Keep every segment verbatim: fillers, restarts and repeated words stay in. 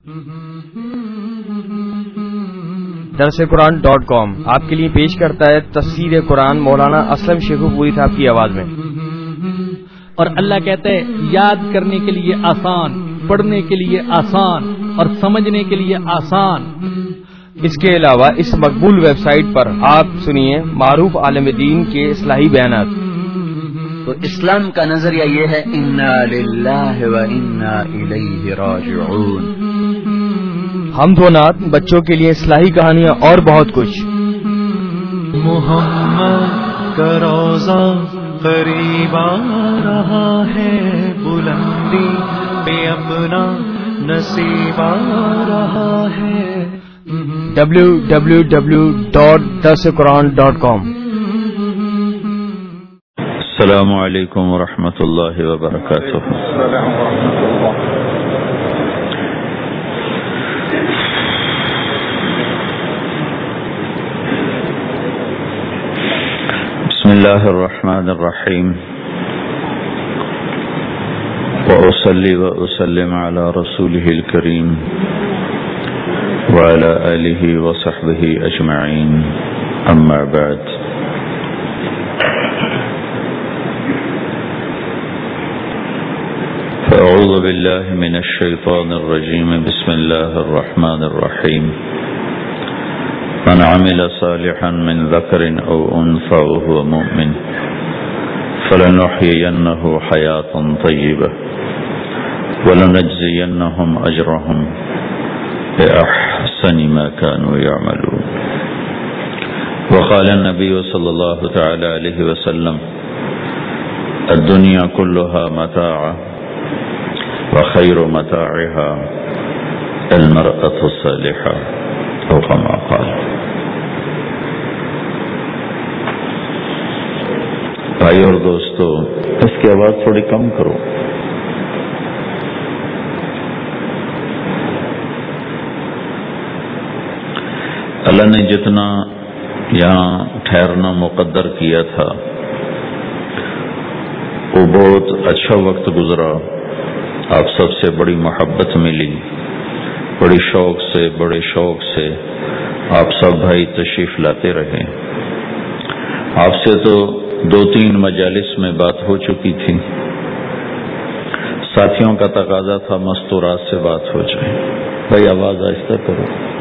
درس قرآن ڈاٹ کام آپ کے لیے پیش کرتا ہے تفسیر قرآن مولانا اسلم شیخو پوری صاحب کی آواز میں۔ اور اللہ کہتا ہے یاد کرنے کے لیے آسان، پڑھنے کے لیے آسان اور سمجھنے کے لیے آسان۔ اس کے علاوہ اس مقبول ویب سائٹ پر آپ سنیے معروف عالم دین کے اصلاحی بیانات۔ تو اسلام کا نظریہ یہ ہے انا للہ و انا الیہ راجعون۔ حمد و نعت، بچوں کے لیے اصلاحی کہانیاں اور بہت کچھ۔ محمد کا روضہ قریب آ رہا ہے، بلندی پہ اپنا نصیب آ رہا ہے۔ ڈبلیو ڈبلیو ڈبلیو ڈاٹ درس قرآن ڈاٹ کام۔ السلام علیکم ورحمۃ اللہ وبرکاتہ۔ بسم اللہ الرحمن الرحیم، وأصلی وأسلم علی رسولہ الکریم وعلی آلہ وصحبہ اجمعین، اما بعد۔ فأعوذ باللہ من الشیطان الرجیم، بسم اللہ الرحمن الرحیم۔ من عمل صالحا من ذکر او انثى وهو مؤمن فلنحيينه حياة طيبة ولنجزينهم أجرهم بأحسن ما كانوا يعملون۔ وقال النبي صلى الله تعالى عليه وسلم الدنيا كلها متاع وخير متاعها المرأة الصالحة أو كما قال۔ بھائی اور دوستو، اس کی آواز تھوڑی کم کرو۔ اللہ نے جتنا یہاں ٹھہرنا مقدر کیا تھا وہ بہت اچھا وقت گزرا، آپ سب سے بڑی محبت ملی، بڑی شوق سے بڑے شوق سے آپ سب بھائی تشریف لاتے رہے۔ آپ سے تو دو تین مجالس میں بات ہو چکی تھی، ساتھیوں کا تقاضا تھا مستورات سے بات ہو جائے۔ بھائی آواز آہستہ کرو۔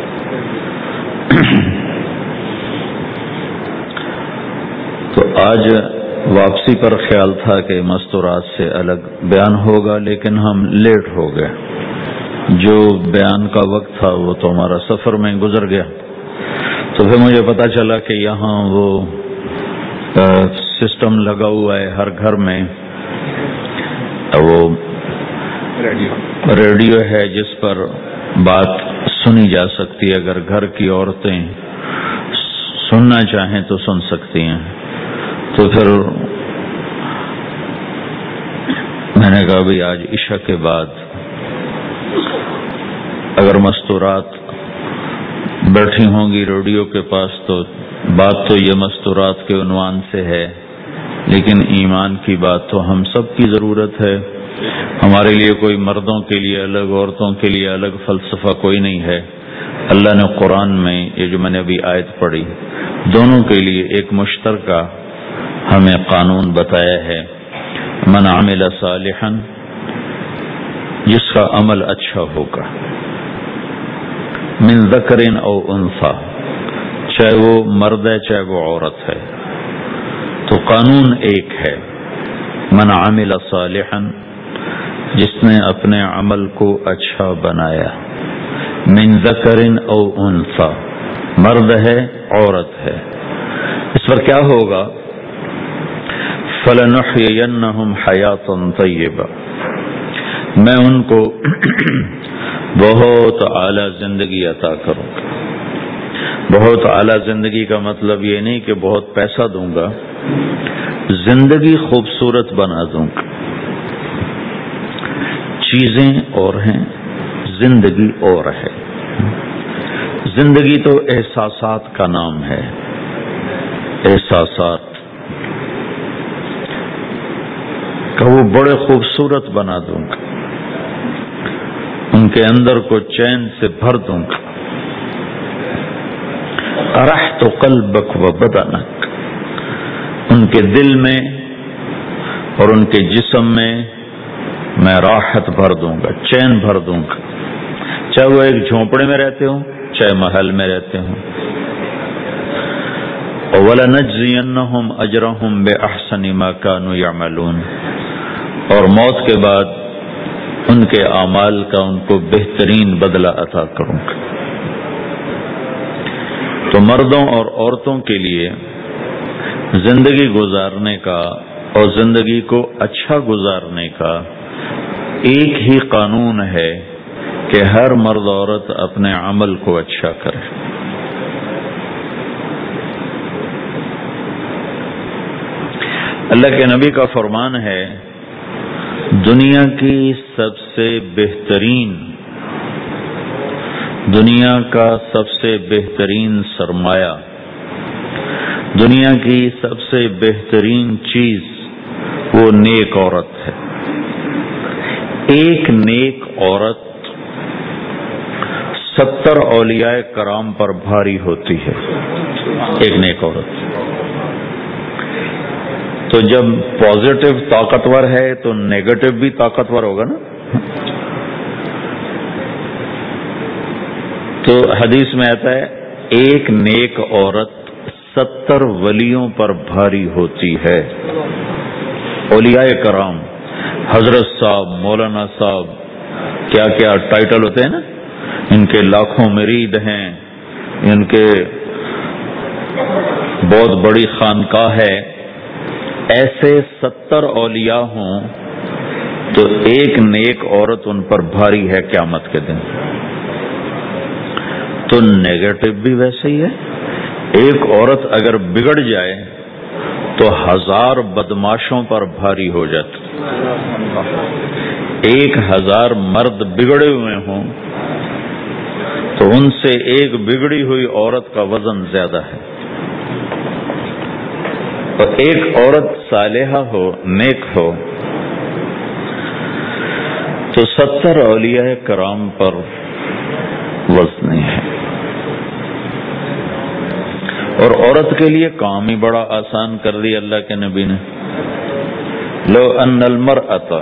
تو آج واپسی پر خیال تھا کہ مستورات سے الگ بیان ہوگا، لیکن ہم لیٹ ہو گئے۔ جو بیان کا وقت تھا وہ تو ہمارا سفر میں گزر گیا۔ تو پھر مجھے پتا چلا کہ یہاں وہ سسٹم لگا ہوا ہے ہر گھر میں، وہ ریڈیو ہے جس پر بات سنی جا سکتی ہے، اگر گھر کی عورتیں سننا چاہیں تو سن سکتی ہیں۔ تو پھر میں نے کہا بھی آج عشاء کے بعد اگر مستورات بیٹھی ہوں گی ریڈیو کے پاس تو بات تو یہ مستورات کے عنوان سے ہے، لیکن ایمان کی بات تو ہم سب کی ضرورت ہے۔ ہمارے لیے کوئی مردوں کے لیے الگ، عورتوں کے لیے الگ فلسفہ کوئی نہیں ہے۔ اللہ نے قرآن میں یہ جو میں نے ابھی آیت پڑھی، دونوں کے لیے ایک مشترکہ ہمیں قانون بتایا ہے۔ من عمل صالحا، جس کا عمل اچھا ہوگا، من ذکر او انثی، چاہے وہ مرد ہے چاہے وہ عورت ہے، تو قانون ایک ہے۔ من عمل صالحا، جس نے اپنے عمل کو اچھا بنایا، من ذکر او انثی، مرد ہے عورت ہے، اس پر کیا ہوگا؟ فلنحيينهم حیاة طیبہ، میں ان کو بہت اعلیٰ زندگی عطا کروں گا۔ بہت اعلیٰ زندگی کا مطلب یہ نہیں کہ بہت پیسہ دوں گا، زندگی خوبصورت بنا دوں گا۔ چیزیں اور ہیں، زندگی اور ہے۔ زندگی تو احساسات کا نام ہے، احساسات کہ وہ بڑے خوبصورت بنا دوں گا۔ ان کے اندر کو چین سے بھر دوں گا. ارحت قلبک و بدنک، ان کے دل میں اور ان کے جسم میں میں راحت بھر دوں گا، چین بھر دوں گا، چاہے وہ ایک جھونپڑے میں رہتے ہوں چاہے محل میں رہتے ہوں. وَلَنَجْزِيَنَّهُمْ أَجْرَهُمْ بِأَحْسَنِ مَا كَانُوا يَعْمَلُونَ، اور موت کے بعد ان کے اعمال کا ان کو بہترین بدلہ عطا کروں گا. تو مردوں اور عورتوں کے لیے زندگی گزارنے کا اور زندگی کو اچھا گزارنے کا ایک ہی قانون ہے کہ ہر مرد عورت اپنے عمل کو اچھا کرے. اللہ کے نبی کا فرمان ہے، دنیا کی سب سے بہترین دنیا کا سب سے بہترین سرمایہ، دنیا کی سب سے بہترین چیز وہ نیک عورت ہے. ایک نیک عورت ستر اولیاء کرام پر بھاری ہوتی ہے. ایک نیک عورت تو جب پازیٹو طاقتور ہے تو نیگیٹو بھی طاقتور ہوگا نا. تو حدیث میں آتا ہے ایک نیک عورت ستر ولیوں پر بھاری ہوتی ہے. اولیاء کرام، حضرت صاحب، مولانا صاحب، کیا کیا ٹائٹل ہوتے ہیں نا، ان کے لاکھوں مرید ہیں، ان کے بہت بڑی خانقاہ ہے. ایسے ستر اولیاء ہوں تو ایک نیک عورت ان پر بھاری ہے قیامت کے دن. تو نیگیٹو بھی ویسے ہی ہے. ایک عورت اگر بگڑ جائے تو ہزار بدماشوں پر بھاری ہو جاتی. ایک ہزار مرد بگڑے ہوئے ہوں تو ان سے ایک بگڑی ہوئی عورت کا وزن زیادہ ہے. اور ایک عورت صالحہ ہو، نیک ہو، تو ستر اولیاء کرام پر وزنی ہے. اور عورت کے لیے کام ہی بڑا آسان کر دیا اللہ کے نبی نے. لو ان المرأة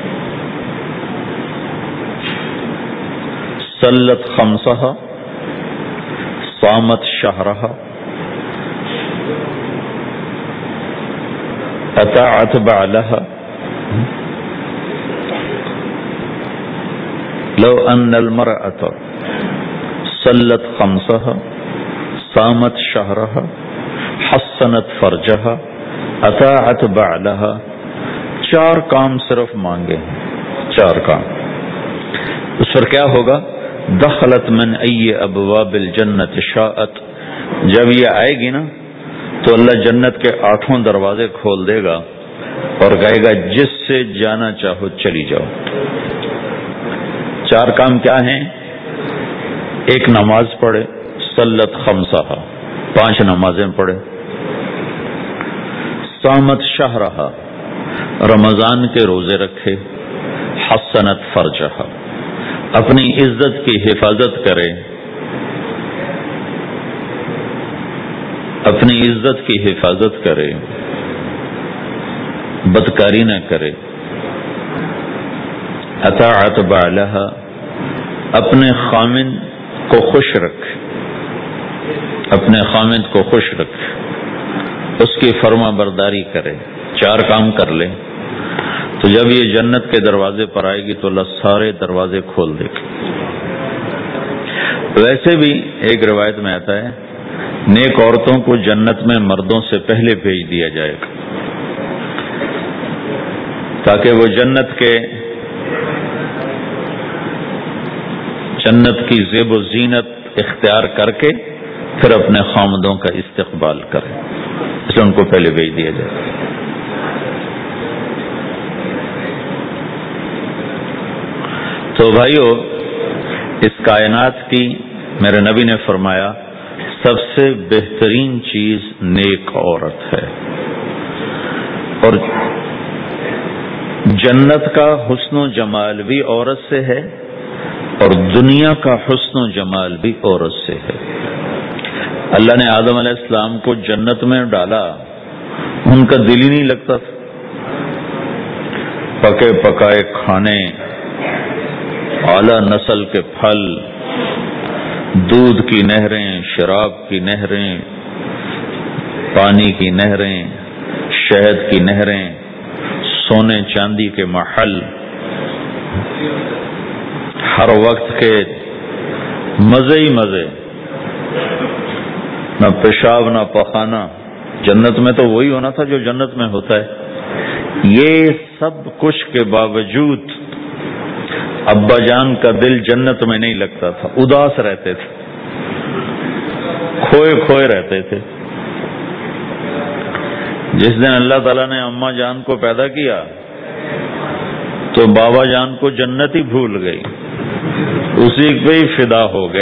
صلت خمسها صامت شهرها اطاعت بعلها، لو ان المرأة صلت خمسها صامت شهرها حسنت فرجها اطاعت بعلها، چار کام صرف مانگے ہیں، چار کام. اس پر کیا ہوگا؟ دخلت من ای ابواب الجنت شاءت، جب یہ آئے گی نا تو اللہ جنت کے آٹھوں دروازے کھول دے گا اور کہے گا جس سے جانا چاہو چلی جاؤ. چار کام کیا ہیں؟ ایک نماز پڑھے، صلت خمسہ، پانچ نمازیں پڑھے. صامت شہرہا، رمضان کے روزے رکھے. حسنت فرجہا، اپنی عزت کی حفاظت کرے، اپنی عزت کی حفاظت کرے، بدکاری نہ کرے. اطاعت بعلہا، اپنے خامند کو خوش رکھے، اپنے خامند کو خوش رکھے، اس کی فرما برداری کرے. چار کام کر لے تو جب یہ جنت کے دروازے پر آئے گی تو اللہ سارے دروازے کھول دے گا. ویسے بھی ایک روایت میں آتا ہے نیک عورتوں کو جنت میں مردوں سے پہلے بھیج دیا جائے گا تاکہ وہ جنت کے جنت کی زیب و زینت اختیار کر کے پھر اپنے خامدوں کا استقبال کریں، اس لیے ان کو پہلے بھیج دیا جائے. تو بھائیو، اس کائنات کی میرے نبی نے فرمایا سب سے بہترین چیز نیک عورت ہے. اور جنت کا حسن و جمال بھی عورت سے ہے اور دنیا کا حسن و جمال بھی عورت سے ہے۔ اللہ نے آدم علیہ السلام کو جنت میں ڈالا، ان کا دل ہی نہیں لگتا تھا، پکے پکائے کھانے، اعلی نسل کے پھل، دودھ کی نہریں، شراب کی نہریں، پانی کی نہریں، شہد کی نہریں، سونے چاندی کے محل، ہر وقت کے مزے ہی مزے، نہ پیشاب نہ پخانا۔ جنت میں تو وہی ہونا تھا جو جنت میں ہوتا ہے۔ یہ سب کچھ کے باوجود ابا جان کا دل جنت میں نہیں لگتا تھا، اداس رہتے تھے، کھوئے کھوئے رہتے تھے۔ جس دن اللہ تعالیٰ نے اماں جان کو پیدا کیا تو بابا جان کو جنت ہی بھول گئی، اسی پہ ہی فدا ہو گئے۔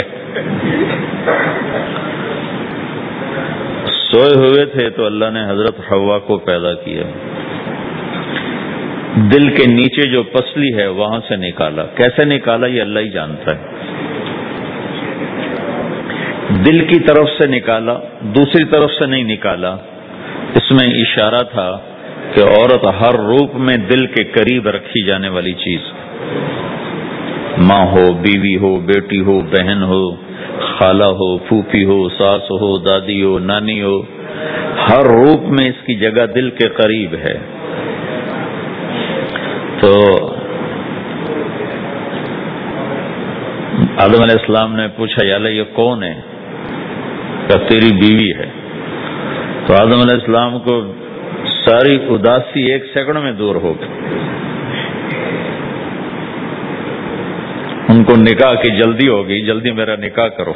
سوئے ہوئے تھے تو اللہ نے حضرت حوا کو پیدا کیا، دل کے نیچے جو پسلی ہے وہاں سے نکالا۔ کیسے نکالا یہ اللہ ہی جانتا ہے۔ دل کی طرف سے نکالا، دوسری طرف سے نہیں نکالا۔ اس میں اشارہ تھا کہ عورت ہر روپ میں دل کے قریب رکھی جانے والی چیز، ماں ہو، بیوی ہو، بیٹی ہو، بہن ہو، خالہ ہو، پھوپھی ہو، ساس ہو، دادی ہو، نانی ہو، ہر روپ میں اس کی جگہ دل کے قریب ہے۔ تو آدم علیہ السلام نے پوچھا، یا اللہ یہ کون ہے؟ کہ تیری بیوی ہے۔ تو آدم علیہ السلام کو ساری اداسی ایک سیکنڈ میں دور ہو گئی، ان کو نکاح کی جلدی ہو گئی، جلدی میرا نکاح کرو۔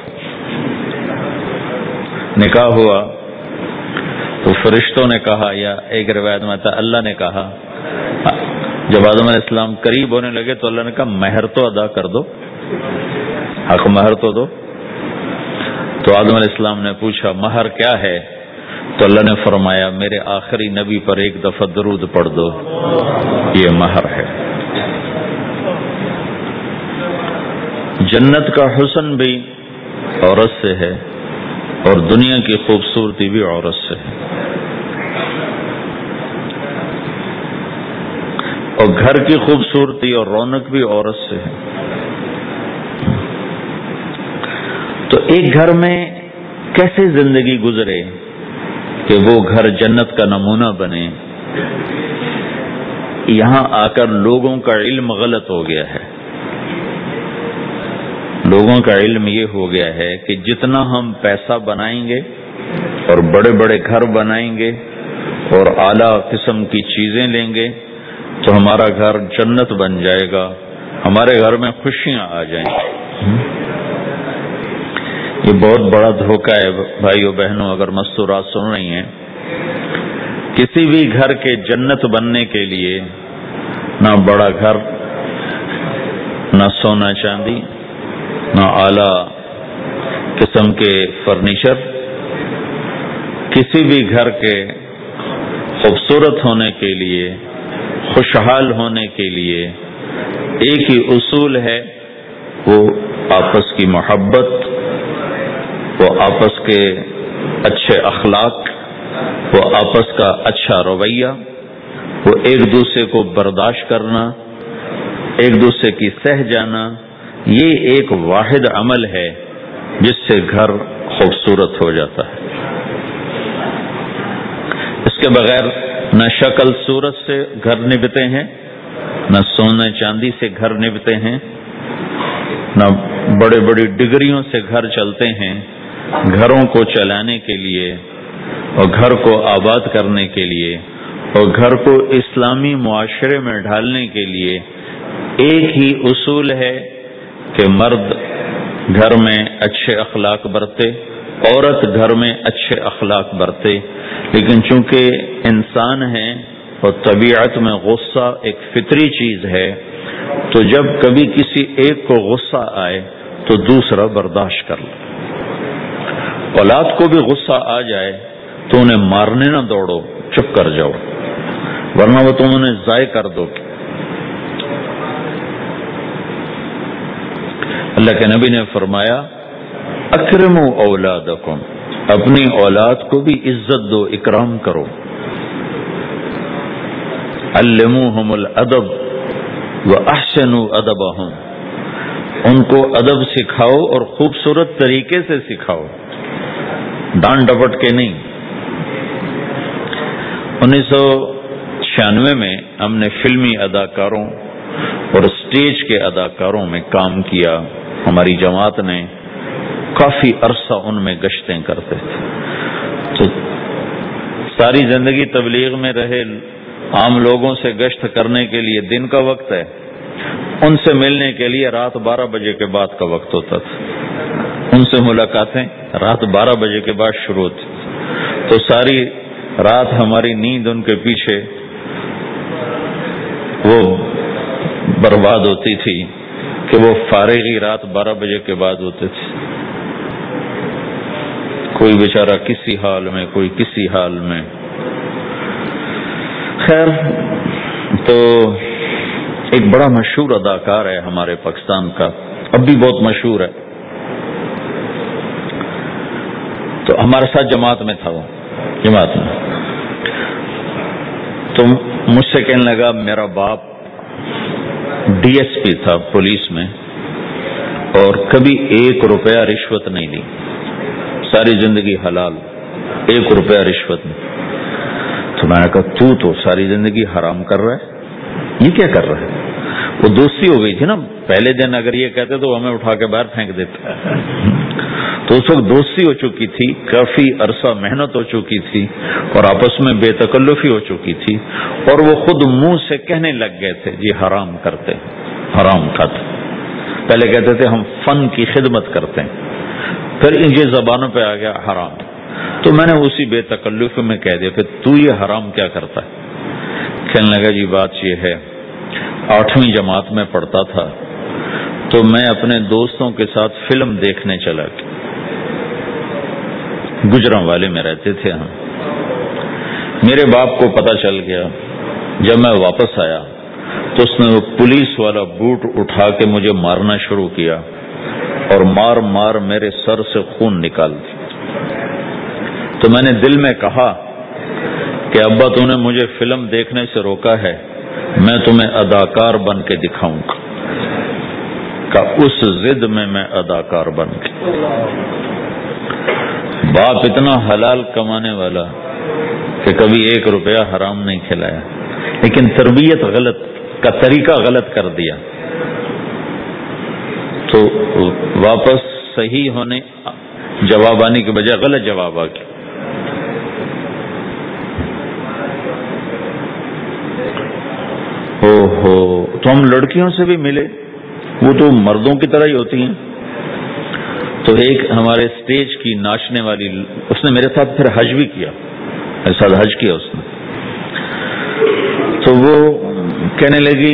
نکاح ہوا تو فرشتوں نے کہا، یا ایک روایت میں آتا اللہ نے کہا، جب آدم علیہ السلام قریب ہونے لگے تو اللہ نے کہا مہر تو ادا کر دو، حق مہر تو دو۔ تو آدم علیہ السلام نے پوچھا مہر کیا ہے؟ تو اللہ نے فرمایا میرے آخری نبی پر ایک دفعہ درود پڑھ دو، یہ مہر ہے۔ جنت کا حسن بھی عورت سے ہے اور دنیا کی خوبصورتی بھی عورت سے ہے، اور گھر کی خوبصورتی اور رونق بھی عورت سے ہے۔ تو ایک گھر میں کیسے زندگی گزرے کہ وہ گھر جنت کا نمونہ بنے؟ یہاں آ کر لوگوں کا علم غلط ہو گیا ہے۔ لوگوں کا علم یہ ہو گیا ہے کہ جتنا ہم پیسہ بنائیں گے اور بڑے بڑے گھر بنائیں گے اور اعلیٰ قسم کی چیزیں لیں گے تو ہمارا گھر جنت بن جائے گا، ہمارے گھر میں خوشیاں آ جائیں۔ یہ بہت بڑا دھوکہ ہے بھائیو بہنوں، اگر مستورات سن رہی ہیں۔ کسی بھی گھر کے جنت بننے کے لیے نہ بڑا گھر، نہ سونا چاندی، نہ اعلیٰ قسم کے فرنیچر، کسی بھی گھر کے خوبصورت ہونے کے لیے، خوشحال ہونے کے لیے ایک ہی اصول ہے، وہ آپس کی محبت، وہ آپس کے اچھے اخلاق، وہ آپس کا اچھا رویہ، وہ ایک دوسرے کو برداشت کرنا، ایک دوسرے کی سہ جانا۔ یہ ایک واحد عمل ہے جس سے گھر خوبصورت ہو جاتا ہے۔ اس کے بغیر نہ شکل صورت سے گھر نبھتے ہیں، نہ سونے چاندی سے گھر نبھتے ہیں، نہ بڑے بڑی ڈگریوں سے گھر چلتے ہیں۔ گھروں کو چلانے کے لیے اور گھر کو آباد کرنے کے لیے اور گھر کو اسلامی معاشرے میں ڈھالنے کے لیے ایک ہی اصول ہے کہ مرد گھر میں اچھے اخلاق برتے، عورت گھر میں اچھے اخلاق برتے۔ لیکن چونکہ انسان ہیں اور طبیعت میں غصہ ایک فطری چیز ہے، تو جب کبھی کسی ایک کو غصہ آئے تو دوسرا برداشت کر لے۔ اولاد کو بھی غصہ آ جائے تو انہیں مارنے نہ دوڑو، چپ کر جاؤ، ورنہ وہ تم انہیں ضائع کر دو گے۔ اللہ کے نبی نے فرمایا اکرموا اولادکم، اپنی اولاد کو بھی عزت دو، اکرام کرو. علموہم الادب واحسنوا ادبہم، ان کو ادب سکھاؤ اور خوبصورت طریقے سے سکھاؤ، ڈانٹ ڈپٹ کے نہیں. انیس سو چھیانوے میں ہم نے فلمی اداکاروں اور اسٹیج کے اداکاروں میں کام کیا. ہماری جماعت نے کافی عرصہ ان میں گشتیں کرتے تھے. تو ساری زندگی تبلیغ میں رہے، عام لوگوں سے گشت کرنے کے لیے دن کا وقت ہے، ان سے ملنے کے لیے رات بارہ بجے کے بعد کا وقت ہوتا تھا. ان سے ملاقاتیں رات بارہ بجے کے بعد شروع ہوتی. تو ساری رات ہماری نیند ان کے پیچھے وہ برباد ہوتی تھی کہ وہ فارغی رات بارہ بجے کے بعد ہوتے تھے. کوئی بیچارہ کسی حال میں، کوئی کسی حال میں. خیر، تو ایک بڑا مشہور اداکار ہے ہمارے پاکستان کا، اب بھی بہت مشہور ہے. تو ہمارے ساتھ جماعت میں تھا، وہ جماعت میں. تو مجھ سے کہنے لگا میرا باپ ڈی ایس پی تھا پولیس میں اور کبھی ایک روپیہ رشوت نہیں لی، ساری زندگی حلال، ایک روپیہ رشوت نہیں. تو میں نے کہا تو تو ساری زندگی حرام کر رہا ہے، یہ کیا کر رہا ہے؟ وہ دوستی ہو گئی تھی نا، پہلے دن اگر یہ کہتے تو ہمیں اٹھا کے باہر پھینک دیتا. تو اس وقت دوستی ہو چکی تھی، کافی عرصہ محنت ہو چکی تھی اور آپس میں بے تکلفی ہو چکی تھی، اور وہ خود منہ سے کہنے لگ گئے تھے جی حرام کرتے، حرام کھاتے. پہلے کہتے تھے ہم فن کی خدمت کرتے ہیں، پھر ان کی زبانوں پہ آ گیا حرام. تو میں نے اسی بے تکلف میں کہہ دیا پھر تو یہ حرام کیا کرتا ہے؟ کہنے لگا جی بات یہ ہے، آٹھویں جماعت میں پڑھتا تھا تو میں اپنے دوستوں کے ساتھ فلم دیکھنے چلا گیا. گجراں والے میں رہتے تھے ہم. میرے باپ کو پتہ چل گیا. جب میں واپس آیا تو اس نے وہ پولیس والا بوٹ اٹھا کے مجھے مارنا شروع کیا اور مار مار میرے سر سے خون نکال دیا. تو میں نے دل میں کہا کہ ابا تو نے مجھے فلم دیکھنے سے روکا ہے، میں تمہیں اداکار بن کے دکھاؤں گا. کہ اس ضد میں میں اداکار بن کے. باپ اتنا حلال کمانے والا کہ کبھی ایک روپیہ حرام نہیں کھلایا، لیکن تربیت غلط کا طریقہ غلط کر دیا. تو واپس صحیح ہونے جواب آنے کے بجائے غلط جواب آ گیا. او ہو، تو ہم لڑکیوں سے بھی ملے، وہ تو مردوں کی طرح ہی ہوتی ہیں. تو ایک ہمارے اسٹیج کی ناچنے والی، اس نے میرے ساتھ پھر حج بھی کیا، میرے ساتھ حج کیا اس نے. تو وہ کہنے لگی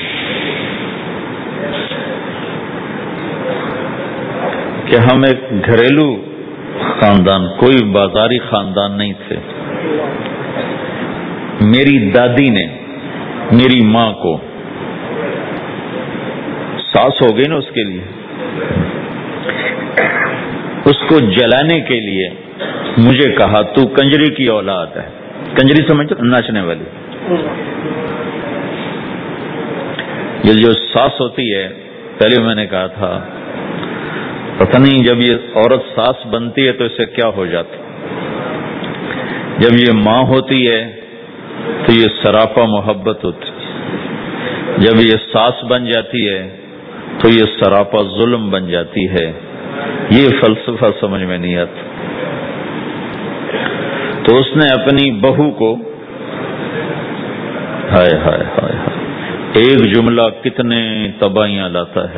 کہ ہم ایک گھریلو خاندان، کوئی بازاری خاندان نہیں تھے. میری دادی نے میری ماں کو، ساس ہو گئی نا اس کے لیے، اس کو جلانے کے لیے مجھے کہا تو کنجری کی اولاد ہے. کنجری سمجھتے ناچنے والی. یہ جو ساس ہوتی ہے، پہلے میں نے کہا تھا پتہ نہیں جب یہ عورت ساس بنتی ہے تو اسے کیا ہو جاتا. جب یہ ماں ہوتی ہے تو یہ سراپا محبت ہوتی، جب یہ ساس بن جاتی ہے تو یہ سراپا ظلم بن جاتی ہے. یہ فلسفہ سمجھ میں نہیں آتا. تو اس نے اپنی بہو کو، ہائے ہائے ہائے ہائے، ایک جملہ کتنے تباہیاں لاتا ہے.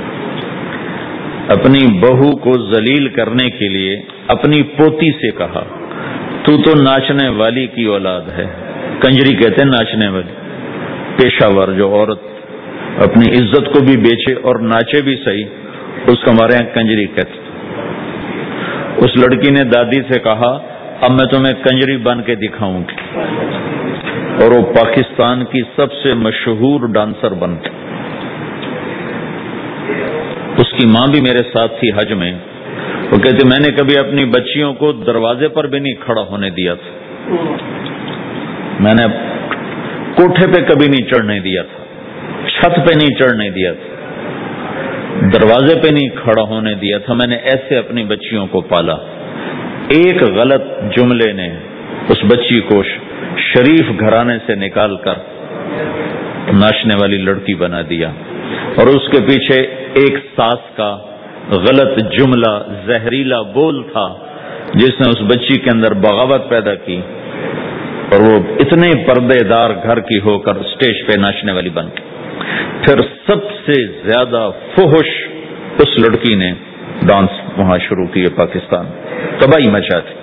اپنی بہو کو ذلیل کرنے کے لیے اپنی پوتی سے کہا تو تو ناچنے والی کی اولاد ہے. کنجری کہتے ہیں ناچنے والی، پیشہ ور جو عورت اپنی عزت کو بھی بیچے اور ناچے بھی صحیح، اس کو ہمارے یہاں کنجری کہتے. اس لڑکی نے دادی سے کہا اب میں تمہیں کنجری بن کے دکھاؤں گی، اور وہ پاکستان کی سب سے مشہور ڈانسر بن کے. اس کی ماں بھی میرے ساتھ تھی حج میں. وہ کہتے میں نے کبھی اپنی بچیوں کو دروازے پر بھی نہیں کھڑا ہونے دیا تھا, میں نے کوٹھے پہ کبھی نہیں چڑھنے دیا تھا, چھت پہ نہیں چڑھنے دیا تھا, دروازے پہ نہیں کھڑا ہونے دیا تھا. میں نے ایسے اپنی بچیوں کو پالا. ایک غلط جملے نے اس بچی کو شریف گھرانے سے نکال کر ناچنے والی لڑکی بنا دیا, اور اس کے پیچھے ایک ساس کا غلط جملہ, زہریلا بول تھا جس نے اس بچی کے اندر بغاوت پیدا کی, اور وہ اتنے پردے دار گھر کی ہو کر اسٹیج پہ ناچنے والی بن گئی. پھر سب سے زیادہ فحش اس لڑکی نے ڈانس وہاں شروع کیے, پاکستان تباہی مچا تھی.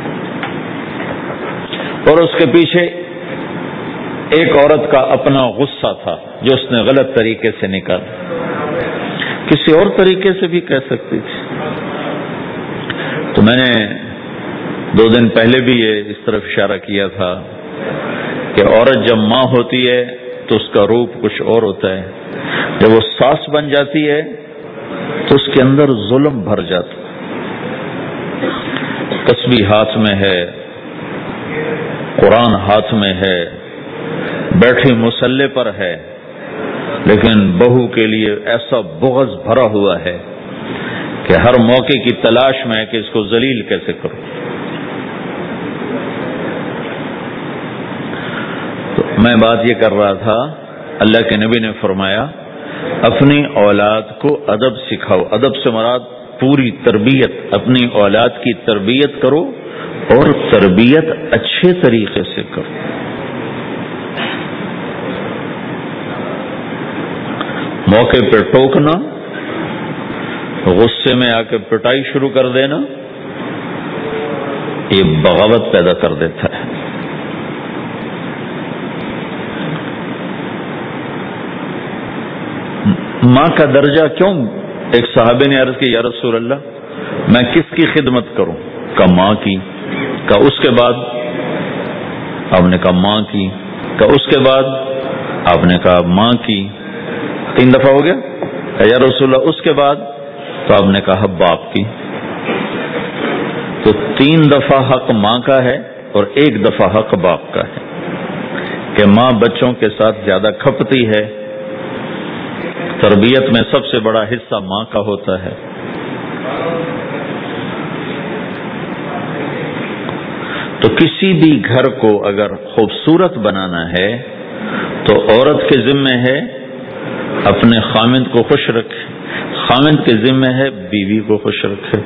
اور اس کے پیچھے ایک عورت کا اپنا غصہ تھا جو اس نے غلط طریقے سے نکالا, کسی اور طریقے سے بھی کہہ سکتی تھی. تو میں نے دو دن پہلے بھی یہ اس طرف اشارہ کیا تھا کہ عورت جب ماں ہوتی ہے تو اس کا روپ کچھ اور ہوتا ہے, جب وہ ساس بن جاتی ہے تو اس کے اندر ظلم بھر جاتا. تسبیح ہاتھ میں ہے, قرآن ہاتھ میں ہے, بیٹھی مصلے پر ہے, لیکن بہو کے لیے ایسا بغض بھرا ہوا ہے کہ ہر موقع کی تلاش میں ہے کہ اس کو ذلیل کیسے کروں. تو میں بات یہ کر رہا تھا, اللہ کے نبی نے فرمایا اپنی اولاد کو ادب سکھاؤ. ادب سے مراد پوری تربیت, اپنی اولاد کی تربیت کرو اور تربیت اچھے طریقے سے کرو. موقع پہ ٹوکنا, غصے میں آ کے پٹائی شروع کر دینا, یہ بغاوت پیدا کر دیتا ہے. ماں کا درجہ کیوں؟ ایک صحابی نے عرض کی یا رسول اللہ میں کس کی خدمت کروں؟ کہا ماں کی. کہا اس کے بعد؟ آپ نے کہا ماں کی. کہا اس کے بعد؟ آپ نے کہا ماں کی. تین دفعہ ہو گیا. کہا یا رسول اللہ اس کے بعد؟ تو آپ نے کہا باپ کی. تو تین دفعہ حق ماں کا ہے اور ایک دفعہ حق باپ کا ہے کہ ماں بچوں کے ساتھ زیادہ کھپتی ہے. تربیت میں سب سے بڑا حصہ ماں کا ہوتا ہے. تو کسی بھی گھر کو اگر خوبصورت بنانا ہے تو عورت کے ذمہ ہے اپنے خامند کو خوش رکھے, خامند کے ذمہ ہے بیوی کو خوش رکھے.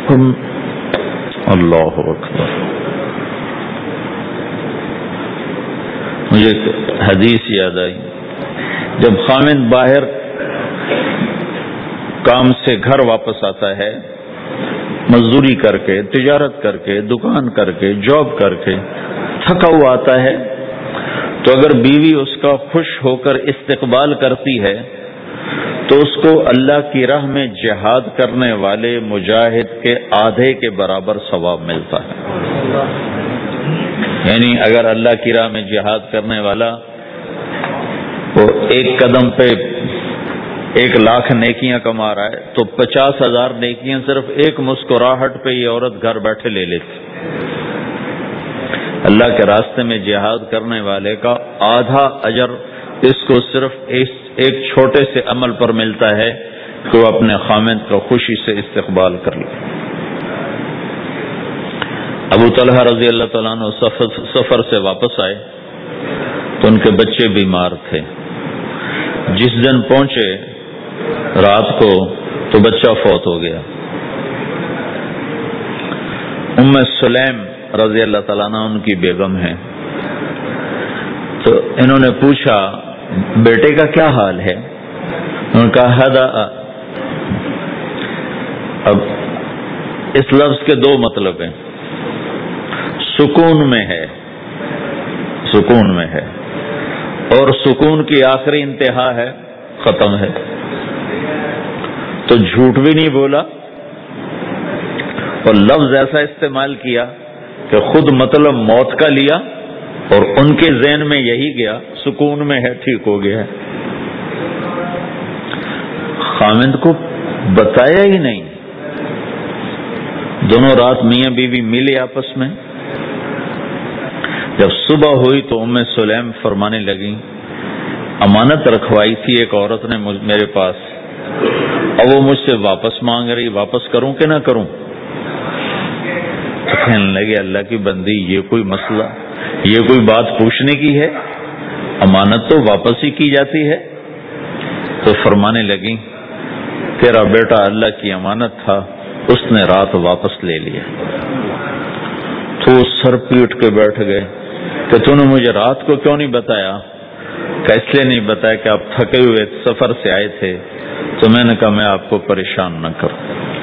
اللہ اکبر. مجھے حدیث یاد آئی, جب خامند باہر کام سے گھر واپس آتا ہے, مزدوری کر کے, تجارت کر کے, دکان کر کے, جاب کر کے تھکا ہوا آتا ہے, تو اگر بیوی اس کا خوش ہو کر استقبال کرتی ہے تو اس کو اللہ کی راہ میں جہاد کرنے والے مجاہد کے آدھے کے برابر ثواب ملتا ہے. یعنی اگر اللہ کی راہ میں جہاد کرنے والا وہ ایک قدم پہ ایک لاکھ نیکیاں کما رہا ہے تو پچاس ہزار نیکیاں صرف ایک مسکراہٹ پہ یہ عورت گھر بیٹھے لے لیتی. اللہ کے راستے میں جہاد کرنے والے کا آدھا اجر اس کو صرف ایک چھوٹے سے عمل پر ملتا ہے کہ وہ اپنے خامند کا خوشی سے استقبال کر لے. ابو طلحہ رضی اللہ تعالیٰ عنہ سفر سے واپس آئے تو ان کے بچے بیمار تھے. جس دن پہنچے رات کو تو بچہ فوت ہو گیا. ام سلیم رضی اللہ تعالیٰ عنہ ان کی بیگم ہے. تو انہوں نے پوچھا بیٹے کا کیا حال ہے؟ انہوں نے کہا ہدا. اب اس لفظ کے دو مطلب ہیں, سکون میں ہے, سکون میں ہے, اور سکون کی آخری انتہا ہے ختم ہے. تو جھوٹ بھی نہیں بولا اور لفظ ایسا استعمال کیا کہ خود مطلب موت کا لیا اور ان کے ذہن میں یہی گیا سکون میں ہے, ٹھیک ہو گیا ہے. خامند کو بتایا ہی نہیں. دونوں رات میاں بیوی ملے آپس میں. جب صبح ہوئی تو ام سلیم فرمانے لگی امانت رکھوائی تھی ایک عورت نے میرے پاس، اب وہ مجھ سے واپس مانگ رہی، واپس کروں کہ نہ کروں؟ تو کہنے لگے اللہ کی بندی، یہ کوئی مسئلہ، یہ کوئی بات پوچھنے کی ہے؟ امانت تو واپس ہی کی جاتی ہے. تو فرمانے لگی تیرا بیٹا اللہ کی امانت تھا، اس نے رات واپس لے لیا. تو سر پیٹ کے بیٹھ گئے کہ تو نے مجھے رات کو کیوں نہیں بتایا؟ کہ اس لیے نہیں بتایا کہ آپ تھکے ہوئے سفر سے آئے تھے، تو میں نے کہا میں آپ کو پریشان نہ کروں.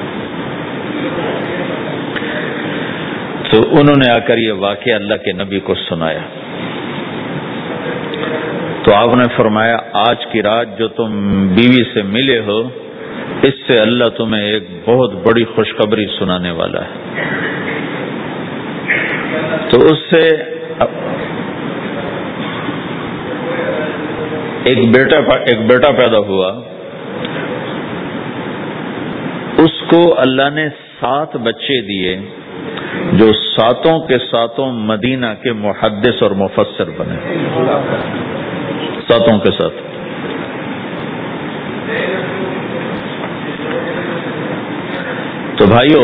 تو انہوں نے آ کر یہ واقعہ اللہ کے نبی کو سنایا. تو آپ نے فرمایا آج کی رات جو تم بیوی سے ملے ہو، اس سے اللہ تمہیں ایک بہت بڑی خوشخبری سنانے والا ہے. تو اس سے ایک بیٹا ایک بیٹا پیدا ہوا. اس کو اللہ نے سات بچے دیے جو ساتوں کے ساتوں مدینہ کے محدث اور مفسر بنے، ساتوں کے ساتھ. تو بھائیو،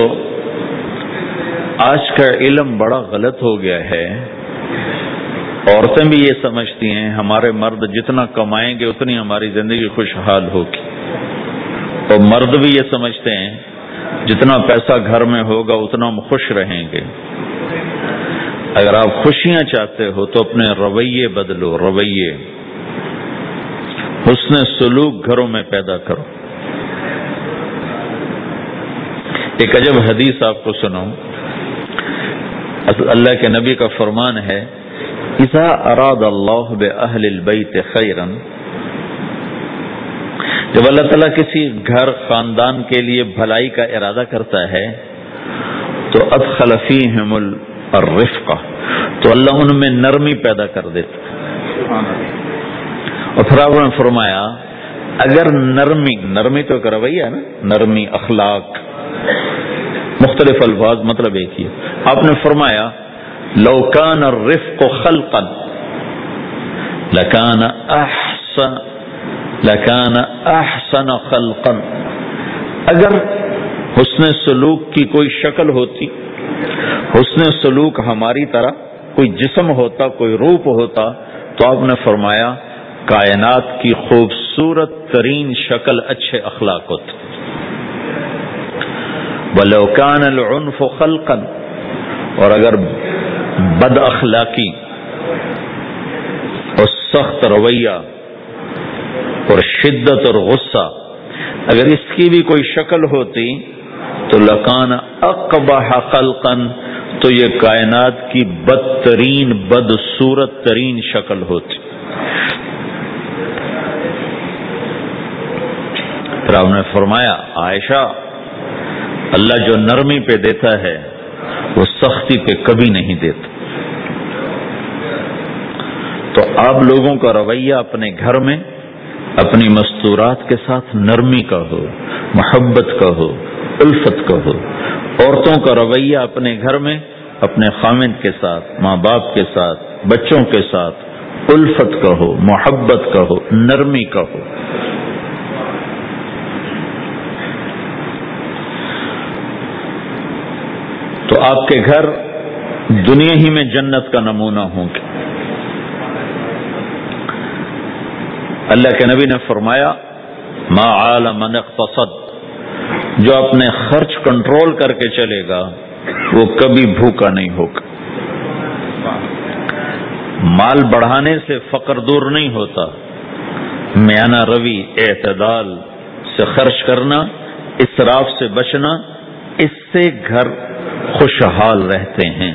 آج کا علم بڑا غلط ہو گیا ہے. عورتیں بھی یہ سمجھتی ہیں ہمارے مرد جتنا کمائیں گے اتنی ہماری زندگی خوشحال ہوگی، اور مرد بھی یہ سمجھتے ہیں جتنا پیسہ گھر میں ہوگا اتنا ہم خوش رہیں گے. اگر آپ خوشیاں چاہتے ہو تو اپنے رویے بدلو، رویے، حسن سلوک گھروں میں پیدا کرو. ایک عجب حدیث آپ کو سناؤں. اللہ کے نبی کا فرمان ہے اذا اراد اللہ بأہل البیت خیرا، جب اللہ تعالیٰ کسی گھر خاندان کے لیے بھلائی کا ارادہ کرتا ہے تو ادخل فیہم الرفقہ، تو اللہ ان میں نرمی پیدا کر دیتا ہے. اور پھر آپ نے فرمایا اگر نرمی نرمی تو ایک رویہ ہے نا، نرمی، اخلاق، مختلف الفاظ، مطلب ایک ہی. آپ نے فرمایا لو کان الرفق خلقا لکان احسن لکان احسن خلقا، اگر حسن سلوک کی کوئی شکل ہوتی، حسن سلوک ہماری طرح کوئی جسم ہوتا، کوئی روپ ہوتا، تو آپ نے فرمایا کائنات کی خوبصورت ترین شکل اچھے اخلاق ہوتی. وَلَوْ كَانَ الْعُنْفُ خَلْقًا، اور اگر بد اخلاقی اور سخت رویہ اور شدت اور غصہ اگر اس کی بھی کوئی شکل ہوتی تو لَكَانَ أَقْبَحَ خَلْقًا، تو یہ کائنات کی بدترین بدصورت ترین شکل ہوتی. پھر آپ نے فرمایا عائشہ، اللہ جو نرمی پہ دیتا ہے وہ سختی پہ کبھی نہیں دیتا. تو آپ لوگوں کا رویہ اپنے گھر میں اپنی مستورات کے ساتھ نرمی کا ہو، محبت کا ہو، الفت کا ہو. عورتوں کا رویہ اپنے گھر میں اپنے خامند کے ساتھ، ماں باپ کے ساتھ، بچوں کے ساتھ الفت کا ہو، محبت کا ہو، نرمی کا ہو. تو آپ کے گھر دنیا ہی میں جنت کا نمونہ ہوں گے. اللہ کے نبی نے فرمایا ما عال من اقتصد، جو اپنے خرچ کنٹرول کر کے چلے گا وہ کبھی بھوکا نہیں ہوگا. مال بڑھانے سے فقر دور نہیں ہوتا، میانہ روی، اعتدال سے خرچ کرنا، اسراف سے بچنا، اس سے گھر خوشحال رہتے ہیں.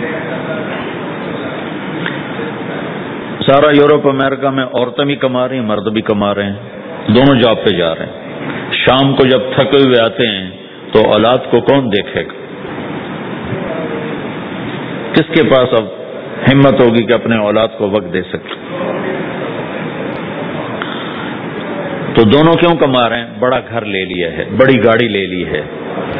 سارا یورپ امریکہ میں عورتیں بھی کما رہی ہیں، مرد بھی کما رہے ہیں، دونوں جاب پہ جا رہے ہیں. شام کو جب تھکے ہوئے آتے ہیں تو اولاد کو کون دیکھے گا؟ کس کے پاس اب ہمت ہوگی کہ اپنے اولاد کو وقت دے سکے؟ تو دونوں کیوں کما رہے ہیں؟ بڑا گھر لے لیا ہے، بڑی گاڑی لے لی ہے،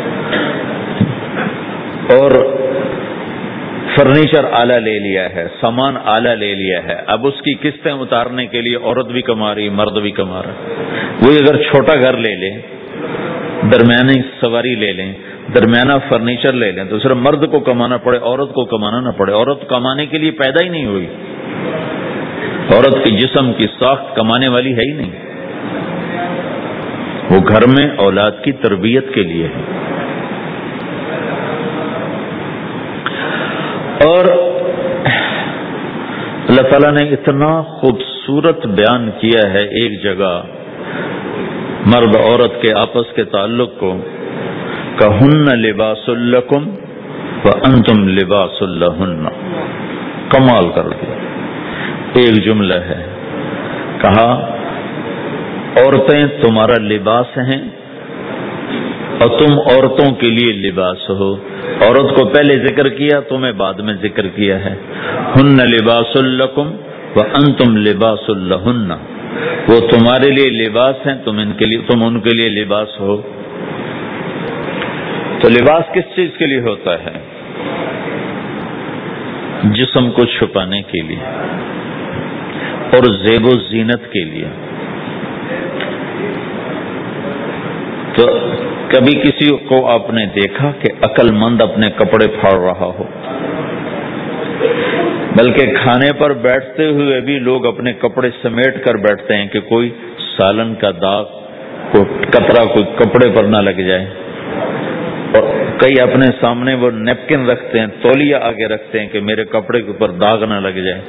اور فرنیچر اعلیٰ لے لیا ہے، سامان اعلیٰ لے لیا ہے. اب اس کی قسطیں اتارنے کے لیے عورت بھی کما رہی، مرد بھی کما رہا. وہی اگر چھوٹا گھر لے لیں، درمیانی سواری لے لیں، درمیانہ فرنیچر لے لیں، تو صرف مرد کو کمانا پڑے، عورت کو کمانا نہ پڑے. عورت کمانے کے لیے پیدا ہی نہیں ہوئی، عورت کے جسم کی ساخت کمانے والی ہے ہی نہیں. وہ گھر میں اولاد کی تربیت کے لیے ہے. اور اللہ تعالیٰ نے اتنا خوبصورت بیان کیا ہے ایک جگہ مرد عورت کے آپس کے تعلق کو، کہن لباس لکم وانتم لباس لہن. کمال کر دیا. ایک جملہ ہے، کہا عورتیں تمہارا لباس ہیں اور تم عورتوں کے لیے لباس ہو. عورت کو پہلے ذکر کیا، تمہیں بعد میں ذکر کیا ہے. ہن لباس لکم وانتم لباس لہن. وہ تمہارے لیے لباس ہیں، تم ان کے لیے تم ان کے لیے لباس ہو. تو لباس کس چیز کے لیے ہوتا ہے؟ جسم کو چھپانے کے لیے اور زیب و زینت کے لیے. تو کبھی کسی کو آپ نے دیکھا کہ عقل مند اپنے کپڑے پھاڑ رہا ہو؟ بلکہ کھانے پر بیٹھتے ہوئے بھی لوگ اپنے کپڑے سمیٹ کر بیٹھتے ہیں کہ کوئی سالن کا داغ، کوئی قطرہ کوئی کپڑے پر نہ لگ جائے. اور کئی اپنے سامنے وہ نیپکن رکھتے ہیں، تولیہ آگے رکھتے ہیں کہ میرے کپڑے کے اوپر داغ نہ لگ جائے.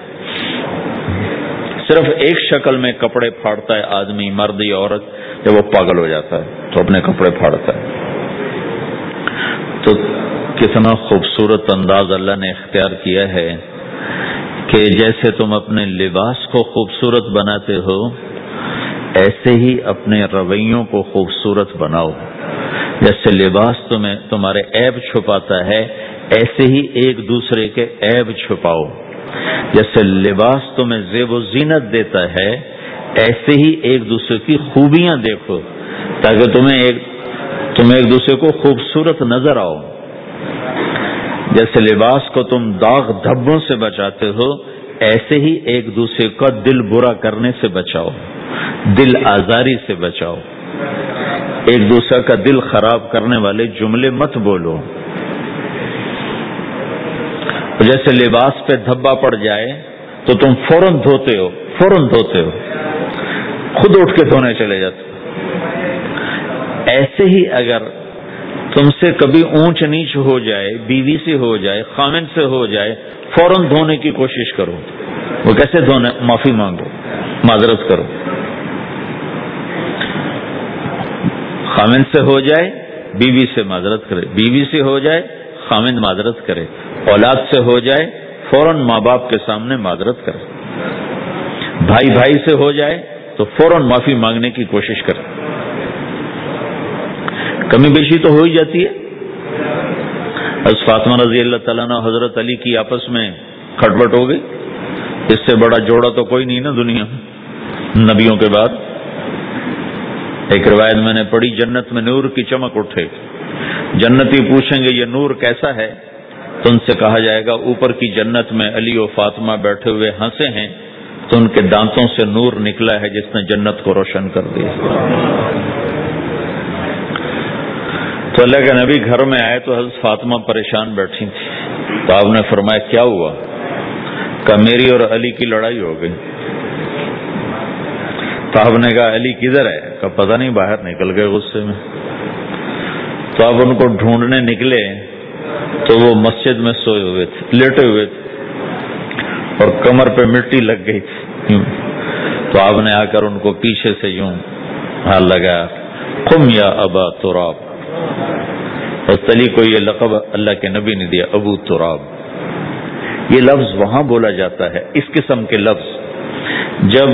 صرف ایک شکل میں کپڑے پھاڑتا ہے آدمی، مرد یا عورت، جب وہ پاگل ہو جاتا ہے تو اپنے کپڑے پھاڑتا ہے. تو کتنا خوبصورت انداز اللہ نے اختیار کیا ہے کہ جیسے تم اپنے لباس کو خوبصورت بناتے ہو، ایسے ہی اپنے رویوں کو خوبصورت بناؤ. جیسے لباس تمہیں تمہارے عیب چھپاتا ہے، ایسے ہی ایک دوسرے کے عیب چھپاؤ. جیسے لباس تمہیں زیب و زینت دیتا ہے، ایسے ہی ایک دوسرے کی خوبیاں دیکھو تاکہ تمہیں ایک تم ایک دوسرے کو خوبصورت نظر آؤ. جیسے لباس کو تم داغ دھبوں سے بچاتے ہو، ایسے ہی ایک دوسرے کا دل برا کرنے سے بچاؤ، دل آزاری سے بچاؤ. ایک دوسرے کا دل خراب کرنے والے جملے مت بولو. جیسے لباس پہ دھبا پڑ جائے تو تم فوراً دھوتے ہو، فوراً دھوتے ہو، خود اٹھ کے دھونے چلے جاتے. ایسے ہی اگر تم سے کبھی اونچ نیچ ہو جائے، بیوی سے ہو جائے، خامن سے ہو جائے، فوراً دھونے کی کوشش کرو. وہ کیسے دھونے؟ معافی مانگو، معذرت کرو. خامن سے ہو جائے بیوی سے معذرت کرے، بیوی سے ہو جائے خامن معذرت کرے، اولاد سے ہو جائے فوراً ماں باپ کے سامنے معذرت کرے، بھائی بھائی سے ہو جائے تو فوراً معافی مانگنے کی کوشش کرے. کمی بیشی تو ہو ہی جاتی ہے. حضرت فاطمہ رضی اللہ تعالیٰ عنہ حضرت علی کی آپس میں کھٹپٹ ہو گئی. اس سے بڑا جوڑا تو کوئی نہیں نا دنیا میں نبیوں کے بعد. ایک روایت میں نے پڑھی، جنت میں نور کی چمک اٹھے. جنتی پوچھیں گے یہ نور کیسا ہے؟ تو ان سے کہا جائے گا اوپر کی جنت میں علی و فاطمہ بیٹھے ہوئے ہنسے ہیں تو ان کے دانتوں سے نور نکلا ہے جس نے جنت کو روشن کر دیا. تو اللہ کے نبی گھر میں آئے تو حضرت فاطمہ پریشان بیٹھی تھی. تو آپ نے فرمایا کیا ہوا؟ کہ میری اور علی کی لڑائی ہو گئی. تو آپ نے کہا علی کدھر ہے؟ کہ پتہ نہیں، باہر نکل گئے غصے میں. تو آپ ان کو ڈھونڈنے نکلے تو وہ مسجد میں سوئے ہوئے تھے، لیٹے ہوئے تھے اور کمر پہ مٹی لگ گئی تھی. تو آپ نے آ کر ان کو پیچھے سے یوں ہاتھ لگایا، قم یا ابا تراب. اور علی کو یہ لقب اللہ کے نبی نے دیا، ابو تراب. یہ لفظ وہاں بولا جاتا ہے، اس قسم کے لفظ جب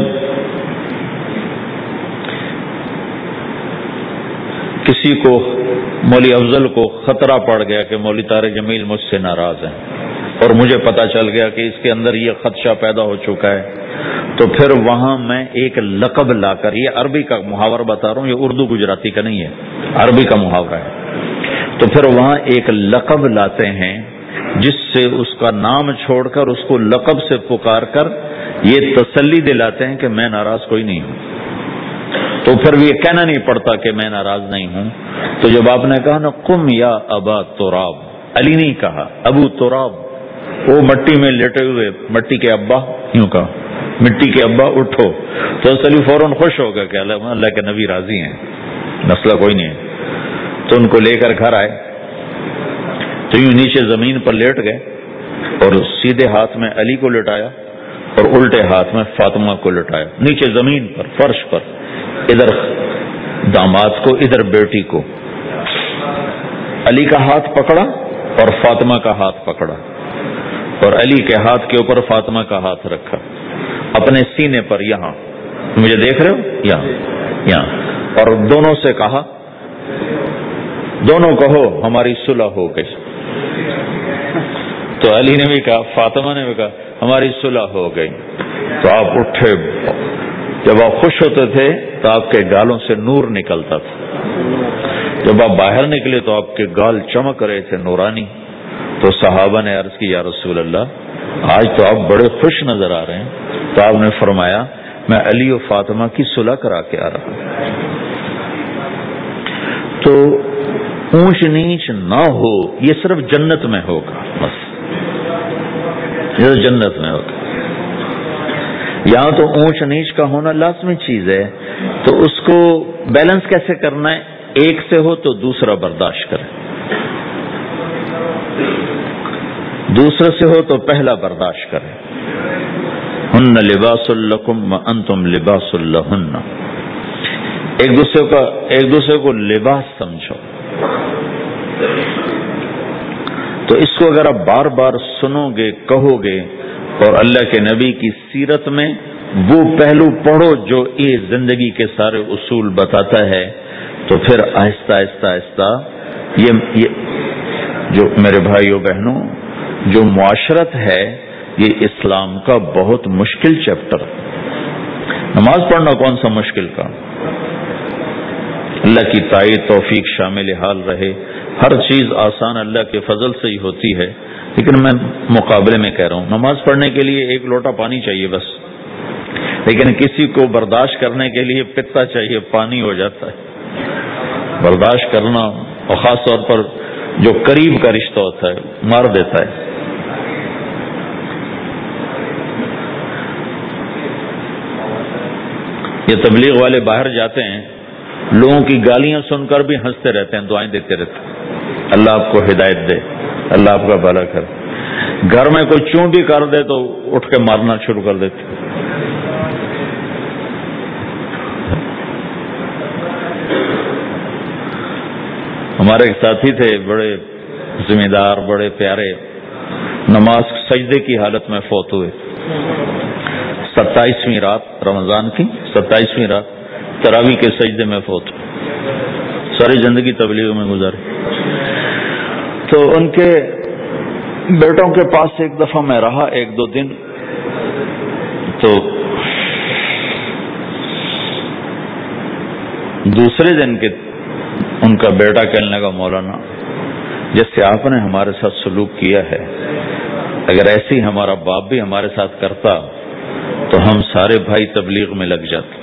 کسی کو، مولوی افضل کو خطرہ پڑ گیا کہ مولوی طارق جمیل مجھ سے ناراض ہیں اور مجھے پتا چل گیا کہ اس کے اندر یہ خدشہ پیدا ہو چکا ہے تو پھر وہاں میں ایک لقب لا کر، یہ عربی کا محاورہ بتا رہا ہوں، یہ اردو گجراتی کا نہیں ہے، عربی کا محاورہ ہے، تو پھر وہاں ایک لقب لاتے ہیں جس سے اس کا نام چھوڑ کر اس کو لقب سے پکار کر یہ تسلی دلاتے ہیں کہ میں ناراض کوئی نہیں ہوں، تو پھر بھی یہ کہنا نہیں پڑتا کہ میں ناراض نہیں ہوں۔ تو جب آپ نے کہا نا قم یا ابا تراب، علی نہیں کہا، ابو تراب، وہ مٹی میں لیٹے ہوئے مٹی کے ابا، یوں کہا مٹی کے ابا اٹھو، تو علی فوراً خوش ہو گیا کہ اللہ اللہ کے نبی راضی ہیں، مسئلہ کوئی نہیں ہے۔ تو ان کو لے کر گھر آئے، تو یوں نیچے زمین پر لیٹ گئے اور سیدھے ہاتھ میں علی کو لٹایا اور الٹے ہاتھ میں فاطمہ کو لٹایا، نیچے زمین پر فرش پر، ادھر داماد کو ادھر بیٹی کو، علی کا ہاتھ پکڑا اور فاطمہ کا ہاتھ پکڑا، اور علی کے ہاتھ کے اوپر فاطمہ کا ہاتھ رکھا، اپنے سینے پر، یہاں مجھے دیکھ رہے ہو، یہاں یہاں، اور دونوں سے کہا، دونوں کہو ہماری صلح ہو گئی۔ تو علی نے بھی کہا، فاطمہ نے بھی کہا ہماری صلح ہو گئی۔ تو آپ اٹھے، جب آپ خوش ہوتے تھے تو آپ کے گالوں سے نور نکلتا تھا، جب آپ باہر نکلے تو آپ کے گال چمک رہے تھے نورانی۔ تو صحابہ نے عرض کی، یا رسول اللہ آج تو آپ بڑے خوش نظر آ رہے ہیں۔ تو آپ نے فرمایا میں علی و فاطمہ کی صلح کرا کے آ رہا ہوں۔ تو اونچ نیچ نہ ہو، یہ صرف جنت میں ہوگا، بس یہ جنت میں ہوگا۔ یہاں تو اونچ نیچ کا ہونا لازمی چیز ہے، تو اس کو بیلنس کیسے کرنا ہے؟ ایک سے ہو تو دوسرا برداشت کرے، دوسرے سے ہو تو پہلا برداشت کرے۔ ہن لباس لکم وانتم لباس لہن، ایک دوسرے کا ایک دوسرے کو لباس سمجھو۔ تو اس کو اگر آپ بار بار سنو گے، کہو گے، اور اللہ کے نبی کی سیرت میں وہ پہلو پڑھو جو یہ زندگی کے سارے اصول بتاتا ہے، تو پھر آہستہ آہستہ آہستہ یہ, یہ جو میرے بھائیوں بہنوں، جو معاشرت ہے، یہ اسلام کا بہت مشکل چیپٹر۔ نماز پڑھنا کون سا مشکل کا؟ اللہ کی تائید توفیق شامل حال رہے، ہر چیز آسان اللہ کے فضل سے ہی ہوتی ہے، لیکن میں مقابلے میں کہہ رہا ہوں نماز پڑھنے کے لیے ایک لوٹا پانی چاہیے بس، لیکن کسی کو برداشت کرنے کے لیے پتا چاہیے، پانی ہو جاتا ہے برداشت کرنا، اور خاص طور پر جو قریب کا رشتہ ہوتا ہے مار دیتا ہے۔ یہ تبلیغ والے باہر جاتے ہیں، لوگوں کی گالیاں سن کر بھی ہنستے رہتے ہیں، دعائیں دیتے رہتے ہیں، اللہ آپ کو ہدایت دے، اللہ آپ کا بھلا کرے۔ گھر میں کوئی چوں بھی کر دے تو اٹھ کے مارنا شروع کر دیتے۔ ہمارے ایک ساتھی تھے، بڑے ذمہ دار، بڑے پیارے، نماز سجدے کی حالت میں فوت ہوئے۔ ستائیسویں رات رمضان کی، ستائیسویں رات تراویح کے سجدے میں فوت ہوئے، ساری زندگی تبلیغ میں گزاری۔ تو ان کے بیٹوں کے پاس ایک دفعہ میں رہا، ایک دو دن، تو دوسرے دن کے ان کا بیٹا کہنے لگا، مولانا جیسے آپ نے ہمارے ساتھ سلوک کیا ہے، اگر ایسے ہی ہمارا باپ بھی ہمارے ساتھ کرتا تو ہم سارے بھائی تبلیغ میں لگ جاتے۔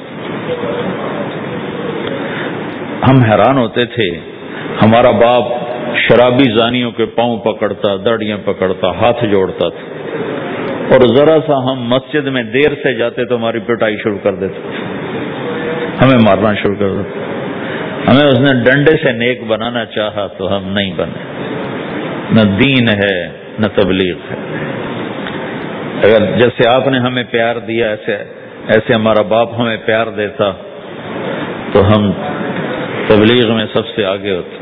ہم حیران ہوتے تھے، ہمارا باپ شرابی زانیوں کے پاؤں پکڑتا، داڑیاں پکڑتا، ہاتھ جوڑتا تھا، اور ذرا سا ہم مسجد میں دیر سے جاتے تو ہماری پٹائی شروع کر دیتے، ہمیں مارنا شروع کر دیتے۔ ہمیں اس نے ڈنڈے سے نیک بنانا چاہا تو ہم نہیں بنے۔ نہ دین ہے نہ تبلیغ ہے۔ اگر جیسے آپ نے ہمیں پیار دیا، ایسے ایسے ہمارا باپ ہمیں پیار دیتا تو ہم تبلیغ میں سب سے آگے ہوتے۔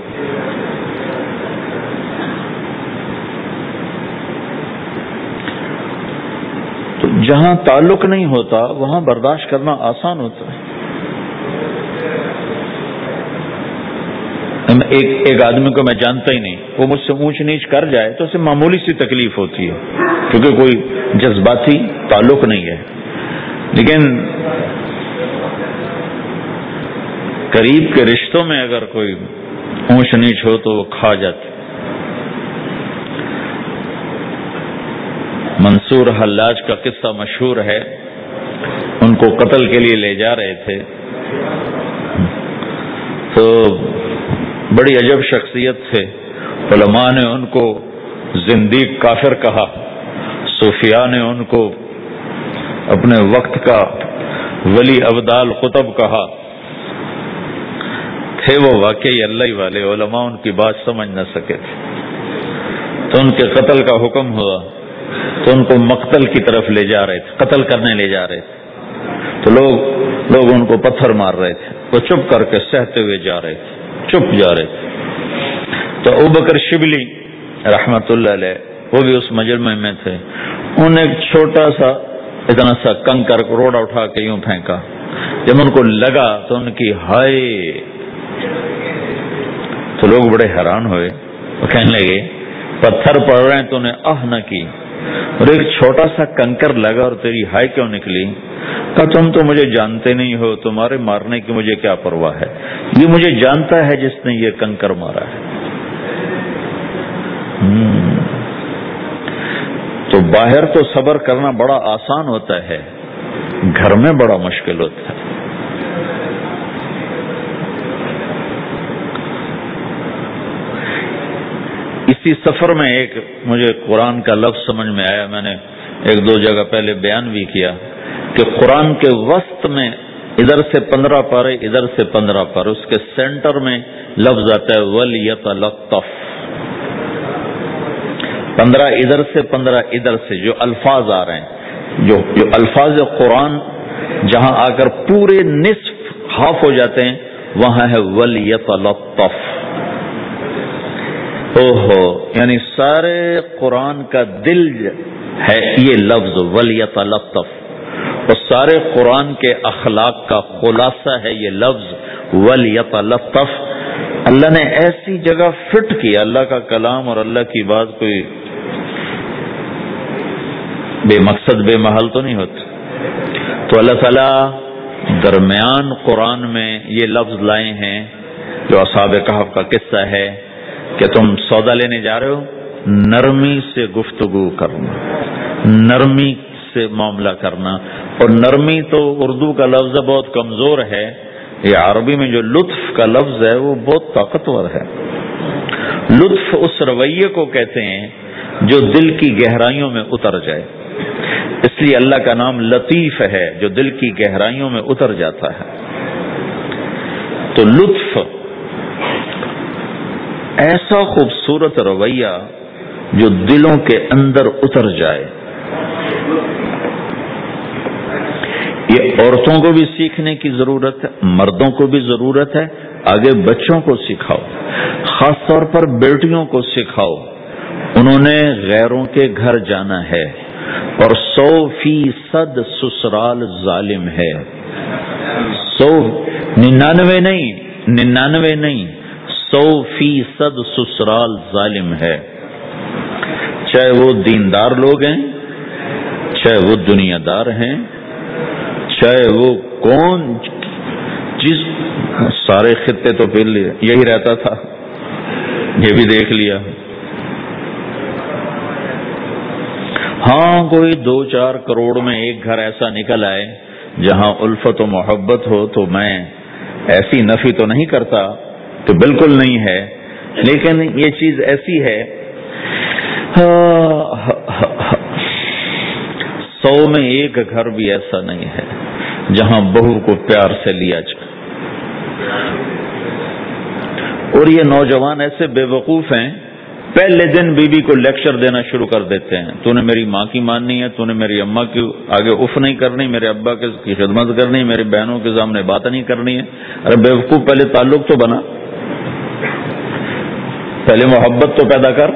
تو جہاں تعلق نہیں ہوتا وہاں برداشت کرنا آسان ہوتا ہے۔ ایک ایک آدمی کو میں جانتا ہی نہیں، وہ مجھ سے اونچ نیچ کر جائے تو اسے معمولی سی تکلیف ہوتی ہے، کیونکہ کوئی جذباتی تعلق نہیں ہے۔ لیکن قریب کے رشتوں میں اگر کوئی اونچ نیچ ہو تو وہ کھا جاتے. منصور حلاج کا قصہ مشہور ہے. ان کو قتل کے لیے لے جا رہے تھے تو بڑی عجب شخصیت تھے. علماء نے ان کو زندیق کافر کہا، صوفیاء نے ان کو اپنے وقت کا ولی ابدال قطب کہا. تھے وہ واقعی اللہ والے. علماء ان کی بات سمجھ نہ سکے تھے تو ان کے قتل کا حکم ہوا تو ان کو مقتل کی طرف لے جا رہے تھے، قتل کرنے لے جا رہے تھے. تو لوگ لوگ ان کو پتھر مار رہے تھے. وہ چپ کر کے سہتے ہوئے جا رہے تھے، چپ جا رہے تھے. تو ابوبکر شبلی رحمت اللہ علیہ وہ بھی اس مجمع میں تھے. انہوں نے ایک چھوٹا سا اتنا سا کنکر روڑا اٹھا کے یوں پھینکا. جب ان کو لگا تو ان کی ہائے، تو لوگ بڑے حیران ہوئے. وہ کہنے لگے پتھر پڑ رہے ہیں تو انہیں آہ نہ کی، اور ایک چھوٹا سا کنکر لگا اور تیری ہائے کیوں نکلی؟ کہا تم تو مجھے جانتے نہیں ہو، تمہارے مارنے کی مجھے کیا پرواہ ہے، یہ مجھے جانتا ہے جس نے یہ کنکر مارا ہے. تو باہر تو صبر کرنا بڑا آسان ہوتا ہے، گھر میں بڑا مشکل ہوتا ہے. اسی سفر میں ایک مجھے قرآن کا لفظ سمجھ میں آیا. میں نے ایک دو جگہ پہلے بیان بھی کیا کہ قرآن کے وسط میں ادھر سے پندرہ پارے ادھر سے پندرہ پارے، اس کے سینٹر میں لفظ آتا ہے وَلْيَتَلَطَّفْ. پندرہ ادھر سے پندرہ ادھر سے جو الفاظ آ رہے ہیں، جو جو الفاظ قرآن جہاں آ کر پورے نصف ہاف ہو جاتے ہیں وہاں ہے وَلْيَتَلَطَّفْ. اوہو، یعنی سارے قرآن کا دل ہے یہ لفظ وَلْيَتَلَطَّفْ، اور سارے قرآن کے اخلاق کا خلاصہ ہے یہ لفظ وَلْيَتَلَطَّفْ. اللہ نے ایسی جگہ فٹ کیا. اللہ کا کلام اور اللہ کی بات کوئی بے مقصد بے محل تو نہیں ہوتی. تو اللہ تعالیٰ درمیان قرآن میں یہ لفظ لائے ہیں جو اصحاب کہف کا قصہ ہے کہ تم سودا لینے جا رہے ہو، نرمی سے گفتگو کرنا، نرمی سے معاملہ کرنا. اور نرمی تو اردو کا لفظ بہت کمزور ہے، یہ عربی میں جو لطف کا لفظ ہے وہ بہت طاقتور ہے. لطف اس رویے کو کہتے ہیں جو دل کی گہرائیوں میں اتر جائے. اس لیے اللہ کا نام لطیف ہے، جو دل کی گہرائیوں میں اتر جاتا ہے. تو لطف ایسا خوبصورت رویہ جو دلوں کے اندر اتر جائے. یہ عورتوں کو بھی سیکھنے کی ضرورت ہے، مردوں کو بھی ضرورت ہے. آگے بچوں کو سکھاؤ، خاص طور پر بیٹیوں کو سکھاؤ. انہوں نے غیروں کے گھر جانا ہے اور سو فیصد سسرال ظالم ہے. سو ننانوے نہیں ننانوے نہیں سو فیصد سسرال ظالم ہے. چاہے وہ دیندار لوگ ہیں، چاہے وہ دنیا دار ہیں، چاہے وہ کون جس سارے خطے تو پھر یہی رہتا تھا، یہ بھی دیکھ لیا. ہاں کوئی دو چار کروڑ میں ایک گھر ایسا نکل آئے جہاں الفت و محبت ہو تو میں ایسی نفی تو نہیں کرتا کہ بالکل نہیں ہے، لیکن یہ چیز ایسی ہے سو میں ایک گھر بھی ایسا نہیں ہے جہاں بہو کو پیار سے لیا جائے. اور یہ نوجوان ایسے بے وقوف ہیں، پہلے دن بیوی بی کو لیکچر دینا شروع کر دیتے ہیں. تو نے میری ماں کی ماننی ہے، تو نے میری اماں کی آگے اف نہیں کرنی، میرے ابا کی خدمت کرنی، میری بہنوں کے سامنے بات نہیں کرنی ہے. ارے بے وقوف، پہلے تعلق تو بنا، پہلے محبت تو پیدا کر.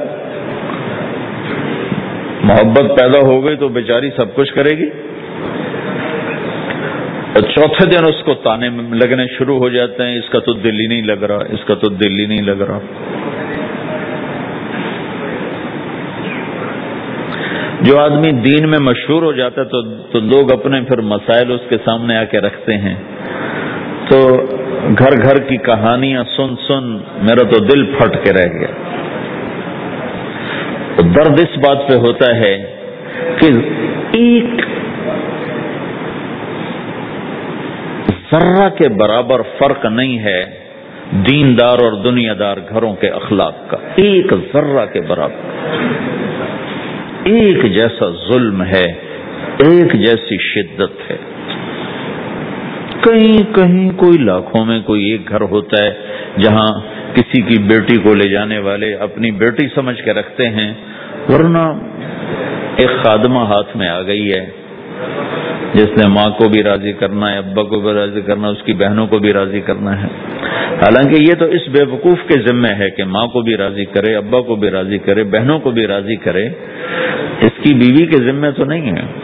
محبت پیدا ہو گئی تو بیچاری سب کچھ کرے گی. اور چوتھے دن اس کو تانے لگنے شروع ہو جاتے ہیں، اس کا تو دل ہی نہیں لگ رہا، اس کا تو دل ہی نہیں لگ رہا. جو آدمی دین میں مشہور ہو جاتا ہے تو, تو لوگ اپنے پھر مسائل اس کے سامنے آ کے رکھتے ہیں، تو گھر گھر کی کہانیاں سن سن میرا تو دل پھٹ کے رہ گیا۔ تو درد اس بات پہ ہوتا ہے کہ ایک ذرہ کے برابر فرق نہیں ہے دیندار اور دنیا دار گھروں کے اخلاق کا، ایک ذرہ کے برابر، ایک جیسا ظلم ہے، ایک جیسی شدت ہے۔ کہیں کہیں کوئی لاکھوں میں کوئی ایک گھر ہوتا ہے جہاں کسی کی بیٹی کو لے جانے والے اپنی بیٹی سمجھ کے رکھتے ہیں، ورنہ ایک خادمہ ہاتھ میں آ گئی ہے جس نے ماں کو بھی راضی کرنا ہے، ابا کو بھی راضی کرنا ہے، اس کی بہنوں کو بھی راضی کرنا ہے۔ حالانکہ یہ تو اس بے وقوف کے ذمہ ہے کہ ماں کو بھی راضی کرے، ابا کو بھی راضی کرے، بہنوں کو بھی راضی کرے، اس کی بیوی کے ذمہ تو نہیں ہے۔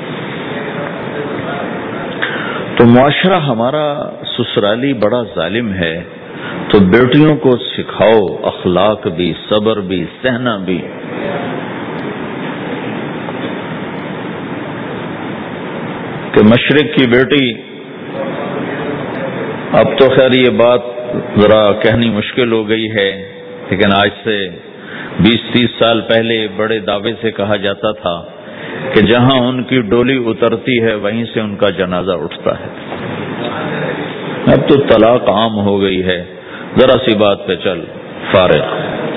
تو معاشرہ ہمارا سسرالی بڑا ظالم ہے، تو بیٹیوں کو سکھاؤ اخلاق بھی، صبر بھی، سہنا بھی۔ کہ مشرق کی بیٹی، اب تو خیر یہ بات ذرا کہنی مشکل ہو گئی ہے، لیکن آج سے بیس تیس سال پہلے بڑے دعوے سے کہا جاتا تھا کہ جہاں ان کی ڈولی اترتی ہے وہیں سے ان کا جنازہ اٹھتا ہے۔ اب تو طلاق عام ہو گئی ہے، ذرا سی بات پہ چل فارغ۔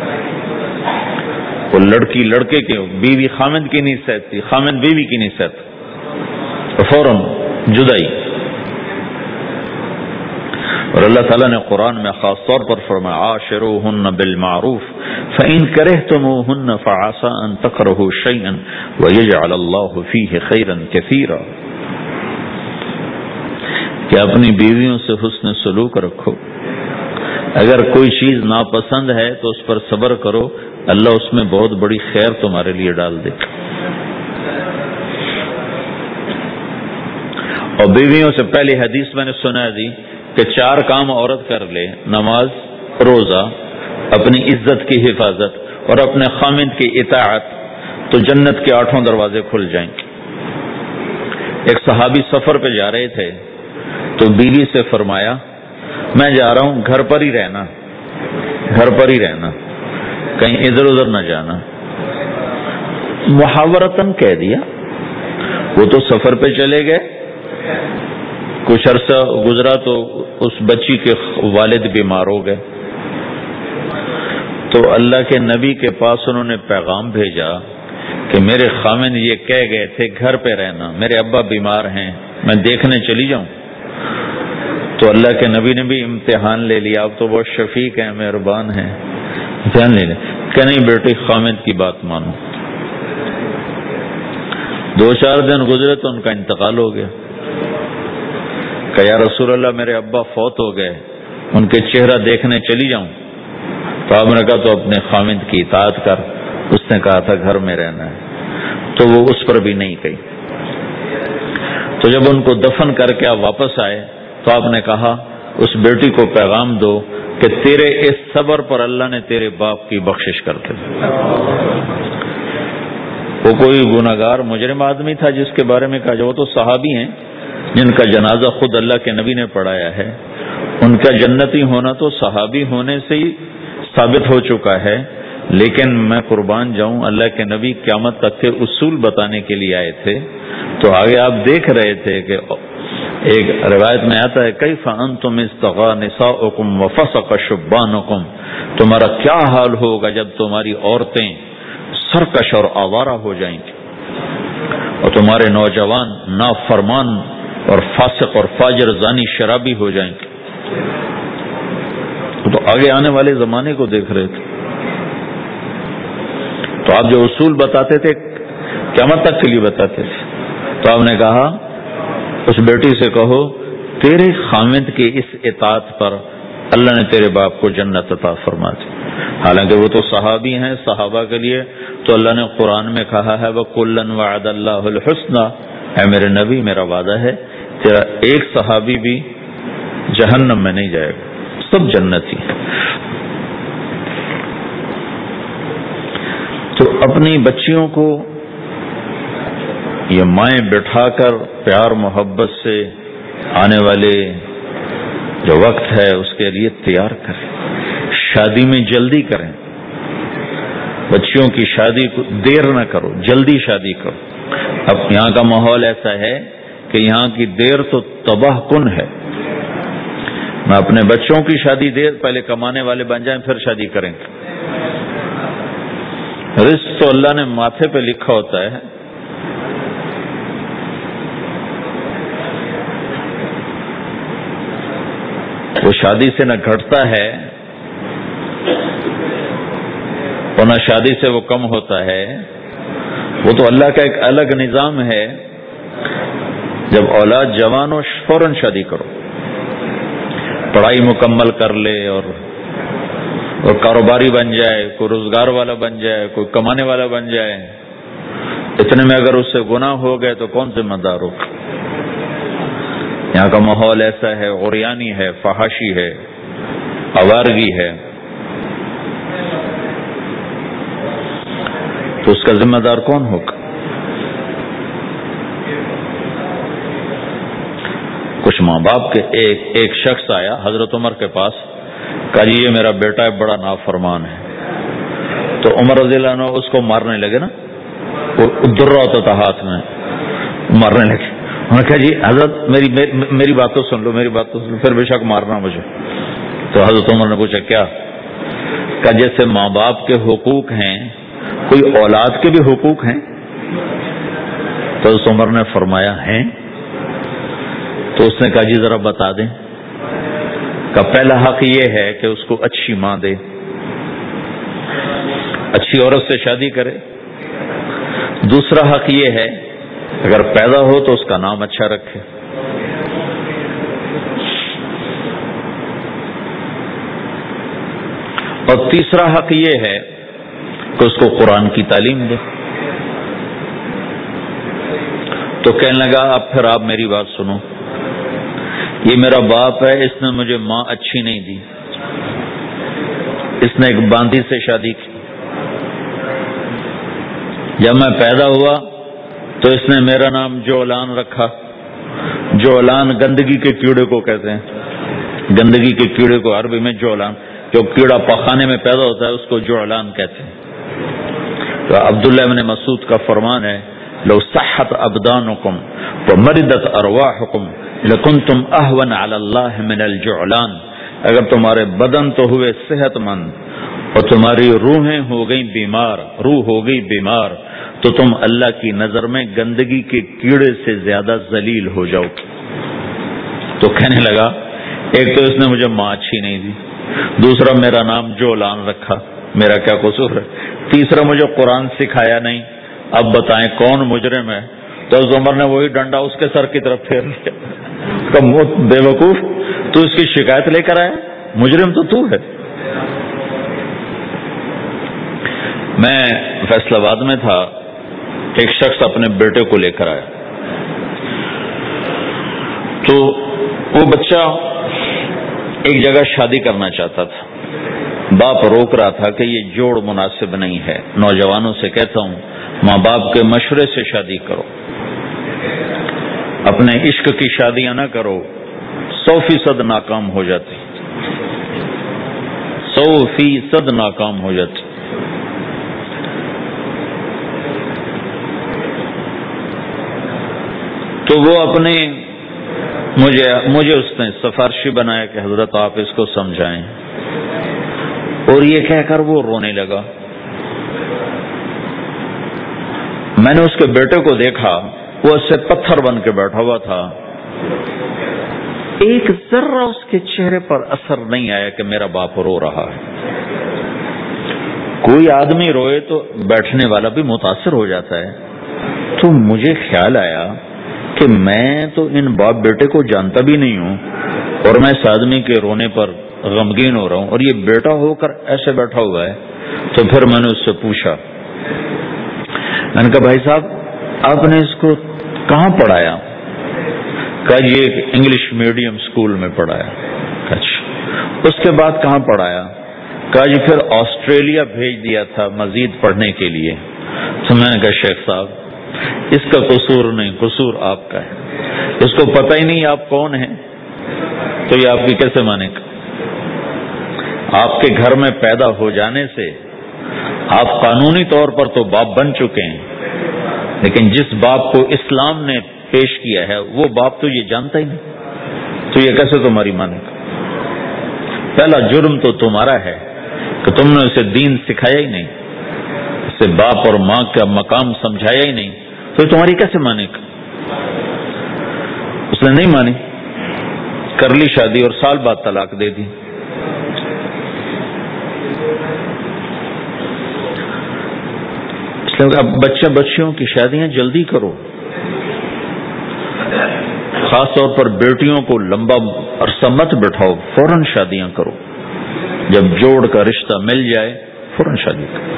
وہ لڑکی لڑکے کی، بیوی خامند کی نہیں سہتی، خامند بیوی کی نہیں سہتا، فوراً جدائی۔ اور اللہ تعالیٰ نے قرآن میں خاص طور پر فرمایا عاشروہن بالمعروف فإن کرہتموہن فعسى ان تکرہوا شیئا ویجعل اللہ فیہ خیرا کثیرا، کہ اپنی بیویوں سے حسن سلوک رکھو، اگر کوئی چیز ناپسند ہے تو اس پر صبر کرو، اللہ اس میں بہت بڑی خیر تمہارے لیے ڈال دے۔ اور بیویوں سے پہلی حدیث میں نے سنا دی کہ چار کام عورت کر لے، نماز، روزہ، اپنی عزت کی حفاظت اور اپنے خامند کی اطاعت، تو جنت کے آٹھوں دروازے کھل جائیں گے۔ ایک صحابی سفر پہ جا رہے تھے تو بیوی سے فرمایا میں جا رہا ہوں، گھر پر ہی رہنا، گھر پر ہی رہنا، کہیں ادھر ادھر نہ جانا۔ محاورتاً کہہ دیا، وہ تو سفر پہ چلے گئے، کچھ عرصہ گزرا تو اس بچی کے والد بیمار ہو گئے، تو اللہ کے نبی کے پاس انہوں نے پیغام بھیجا کہ میرے خامند یہ کہہ گئے تھے گھر پہ رہنا، میرے ابا بیمار ہیں، میں دیکھنے چلی جاؤں۔ تو اللہ کے نبی نے بھی امتحان لے لیا، اب تو بہت شفیق ہیں، مہربان ہیں، امتحان لے لیا کہ نہیں بیٹی خامند کی بات مانو۔ دو چار دن گزرے تو ان کا انتقال ہو گیا، کہ یا رسول اللہ میرے ابا فوت ہو گئے، ان کے چہرہ دیکھنے چلی جاؤں؟ تو آپ نے کہا تو اپنے خامند کی اطاعت کر، اس نے کہا تھا گھر میں رہنا ہے، تو وہ اس پر بھی نہیں گئی۔ تو جب ان کو دفن کر کے آپ واپس آئے تو آپ نے کہا اس بیٹی کو پیغام دو کہ تیرے اس صبر پر اللہ نے تیرے باپ کی بخشش کر دی۔ وہ کوئی گناہگار مجرم آدمی تھا جس کے بارے میں کہا جو وہ تو صحابی ہیں جن کا جنازہ خود اللہ کے نبی نے پڑھایا ہے، ان کا جنتی ہونا تو صحابی ہونے سے ہی ثابت ہو چکا ہے، لیکن میں قربان جاؤں اللہ کے نبی قیامت تک کے اصول بتانے کے لیے آئے تھے، تو آگے آپ دیکھ رہے تھے کہ ایک روایت میں آتا ہے کیف انتم استغا نساؤکم وفسق شبانکم، تمہارا کیا حال ہوگا جب تمہاری عورتیں سرکش اور آوارہ ہو جائیں گی اور تمہارے نوجوان نافرمان اور فاسق اور فاجر زانی شرابی ہو جائیں گے۔ تو آگے آنے والے زمانے کو دیکھ رہے تھے، تو آپ جو اصول بتاتے تھے قیامت تک کے لیے بتاتے تھے، تو آپ نے کہا اس بیٹی سے کہو تیرے خامند کی اس اطاعت پر اللہ نے تیرے باپ کو جنت عطا فرما دی۔ حالانکہ وہ تو صحابی ہیں، صحابہ کے لیے تو اللہ نے قرآن میں کہا ہے وَكُلًّا وَعَدَ اللَّهُ الْحُسْنَى، اے میرے نبی میرا وعدہ ہے تیرا ایک صحابی بھی جہنم میں نہیں جائے گا، سب جنتی۔ تو اپنی بچیوں کو یہ مائیں بٹھا کر پیار محبت سے آنے والے جو وقت ہے اس کے لیے تیار کریں. شادی میں جلدی کریں. بچیوں کی شادی کو دیر نہ کرو، جلدی شادی کرو. اب یہاں کا ماحول ایسا ہے کہ یہاں کی دیر تو تباہ کن ہے. میں اپنے بچوں کی شادی دیر، پہلے کمانے والے بن جائیں پھر شادی کریں گے. رزق تو اللہ نے ماتھے پہ لکھا ہوتا ہے. وہ شادی سے نہ گھٹتا ہے اور نہ شادی سے وہ کم ہوتا ہے. وہ تو اللہ کا ایک الگ نظام ہے. جب اولاد جوان ہو فوراً شادی کرو، پڑھائی مکمل کر لے اور اور کاروباری بن جائے، کوئی روزگار والا بن جائے، کوئی کمانے والا بن جائے. اتنے میں اگر اس سے گناہ ہو گئے تو کون ذمہ دار ہو؟ یہاں کا ماحول ایسا ہے، عریانی ہے، فحاشی ہے، آوارگی ہے. تو اس کا ذمہ دار کون ہوگا؟ کچھ ماں باپ کے ایک ایک شخص آیا حضرت عمر کے پاس، کہا جی یہ میرا بیٹا ہے، بڑا نافرمان ہے. تو عمر رضی اللہ عنہ اس کو مارنے لگے نا، وہ در رہا ہوتا تھا ہاتھ میں، مارنے لگے. انہوں نے کہا جی حضرت میری میری بات تو سن لو، میری بات تو سن لو، پھر بے شک مارنا مجھے. تو حضرت عمر نے پوچھا کیا؟ کہا جیسے ماں باپ کے حقوق ہیں کوئی اولاد کے بھی حقوق ہیں. تو حضرت عمر نے فرمایا ہیں. تو اس نے کہا جی ذرا بتا دیں. کا پہلا حق یہ ہے کہ اس کو اچھی ماں دے، اچھی عورت سے شادی کرے. دوسرا حق یہ ہے اگر پیدا ہو تو اس کا نام اچھا رکھے. اور تیسرا حق یہ ہے کہ اس کو قرآن کی تعلیم دے. تو کہنے لگا اب پھر آپ میری بات سنو، یہ میرا باپ ہے، اس نے مجھے ماں اچھی نہیں دی، اس نے ایک باندھی سے شادی کی. جب میں پیدا ہوا تو اس نے میرا نام جولان رکھا. جولان گندگی کے کیڑے کو کہتے ہیں، گندگی کے کیڑے کو عربی میں جولان، جو کیڑا پخانے میں پیدا ہوتا ہے اس کو جولان کہتے ہیں. تو عبداللہ بن مسعود کا فرمان ہے لو صحت ابدانکم ومردت ارواحکم لکنتم اہون علی اللہ من الجعلان. اگر تمہارے بدن تو ہوئے صحت مند اور تمہاری روحیں ہو گئی بیمار، روح ہو گئی بیمار، تو تم اللہ کی نظر میں گندگی کے کیڑے سے زیادہ ذلیل ہو جاؤ. تو کہنے لگا ایک تو اس نے مجھے ماں اچھی نہیں دی، دوسرا میرا نام جولان رکھا، میرا کیا قصور ہے، تیسرا مجھے قرآن سکھایا نہیں. اب بتائیں کون مجرم ہے؟ تو عمر نے وہی ڈنڈا اس کے سر کی طرف پھیر لیا. بے وقوف، تو اس کی شکایت لے کر آیا، مجرم تو تو ہے. میں فیصل آباد میں تھا، ایک شخص اپنے بیٹے کو لے کر آیا. تو وہ بچہ ایک جگہ شادی کرنا چاہتا تھا. باپ روک رہا تھا کہ یہ جوڑ مناسب نہیں ہے. نوجوانوں سے کہتا ہوں ماں باپ کے مشورے سے شادی کرو، اپنے عشق کی شادیاں نہ کرو، سو فیصد ناکام ہو جاتی، سو فیصد ناکام ہو جاتی. تو وہ اپنے مجھے مجھے اس نے سفارشی بنایا کہ حضرت آپ اس کو سمجھائیں، اور یہ کہہ کر وہ رونے لگا. میں نے اس کے بیٹے کو دیکھا، وہ اس سے پتھر بن کے بیٹھا ہوا تھا. ایک ذرہ اس کے چہرے پر اثر نہیں آیا کہ میرا باپ رو رہا ہے. کوئی آدمی روئے تو بیٹھنے والا بھی متاثر ہو جاتا ہے. تو مجھے خیال آیا کہ میں تو ان باپ بیٹے کو جانتا بھی نہیں ہوں، اور میں اس آدمی کے رونے پر غمگین ہو رہا ہوں، اور یہ بیٹا ہو کر ایسے بیٹھا ہوا ہے. تو پھر میں نے اس سے پوچھا، میں نے کہا بھائی صاحب آپ نے اس کو کہاں پڑھایا؟ کہا جی ایک انگلش میڈیم اسکول میں پڑھایا. اچھا، اس کے بعد کہاں پڑھایا؟ کہا جی پھر آسٹریلیا بھیج دیا تھا مزید پڑھنے کے لیے. تو میں نے کہا شیخ صاحب اس کا قصور نہیں، قصور آپ کا ہے۔ اس کو پتہ ہی نہیں آپ کون ہیں تو یہ آپ کی کیسے مانے گا؟ آپ کے گھر میں پیدا ہو جانے سے آپ قانونی طور پر تو باپ بن چکے ہیں، لیکن جس باپ کو اسلام نے پیش کیا ہے وہ باپ تو یہ جانتا ہی نہیں، تو یہ کیسے تمہاری مانے گا؟ پہلا جرم تو تمہارا ہے کہ تم نے اسے دین سکھایا ہی نہیں، اسے باپ اور ماں کا مقام سمجھایا ہی نہیں، تو تمہاری کیسے مانے گا؟ اس نے نہیں مانی، کر لی شادی اور سال بعد طلاق دے دی۔ اس لیے اب بچے بچیوں کی شادیاں جلدی کرو، خاص طور پر بیٹیوں کو لمبا عرصہ مت بٹھاؤ، فوراً شادیاں کرو، جب جوڑ کا رشتہ مل جائے فوراً شادی کرو۔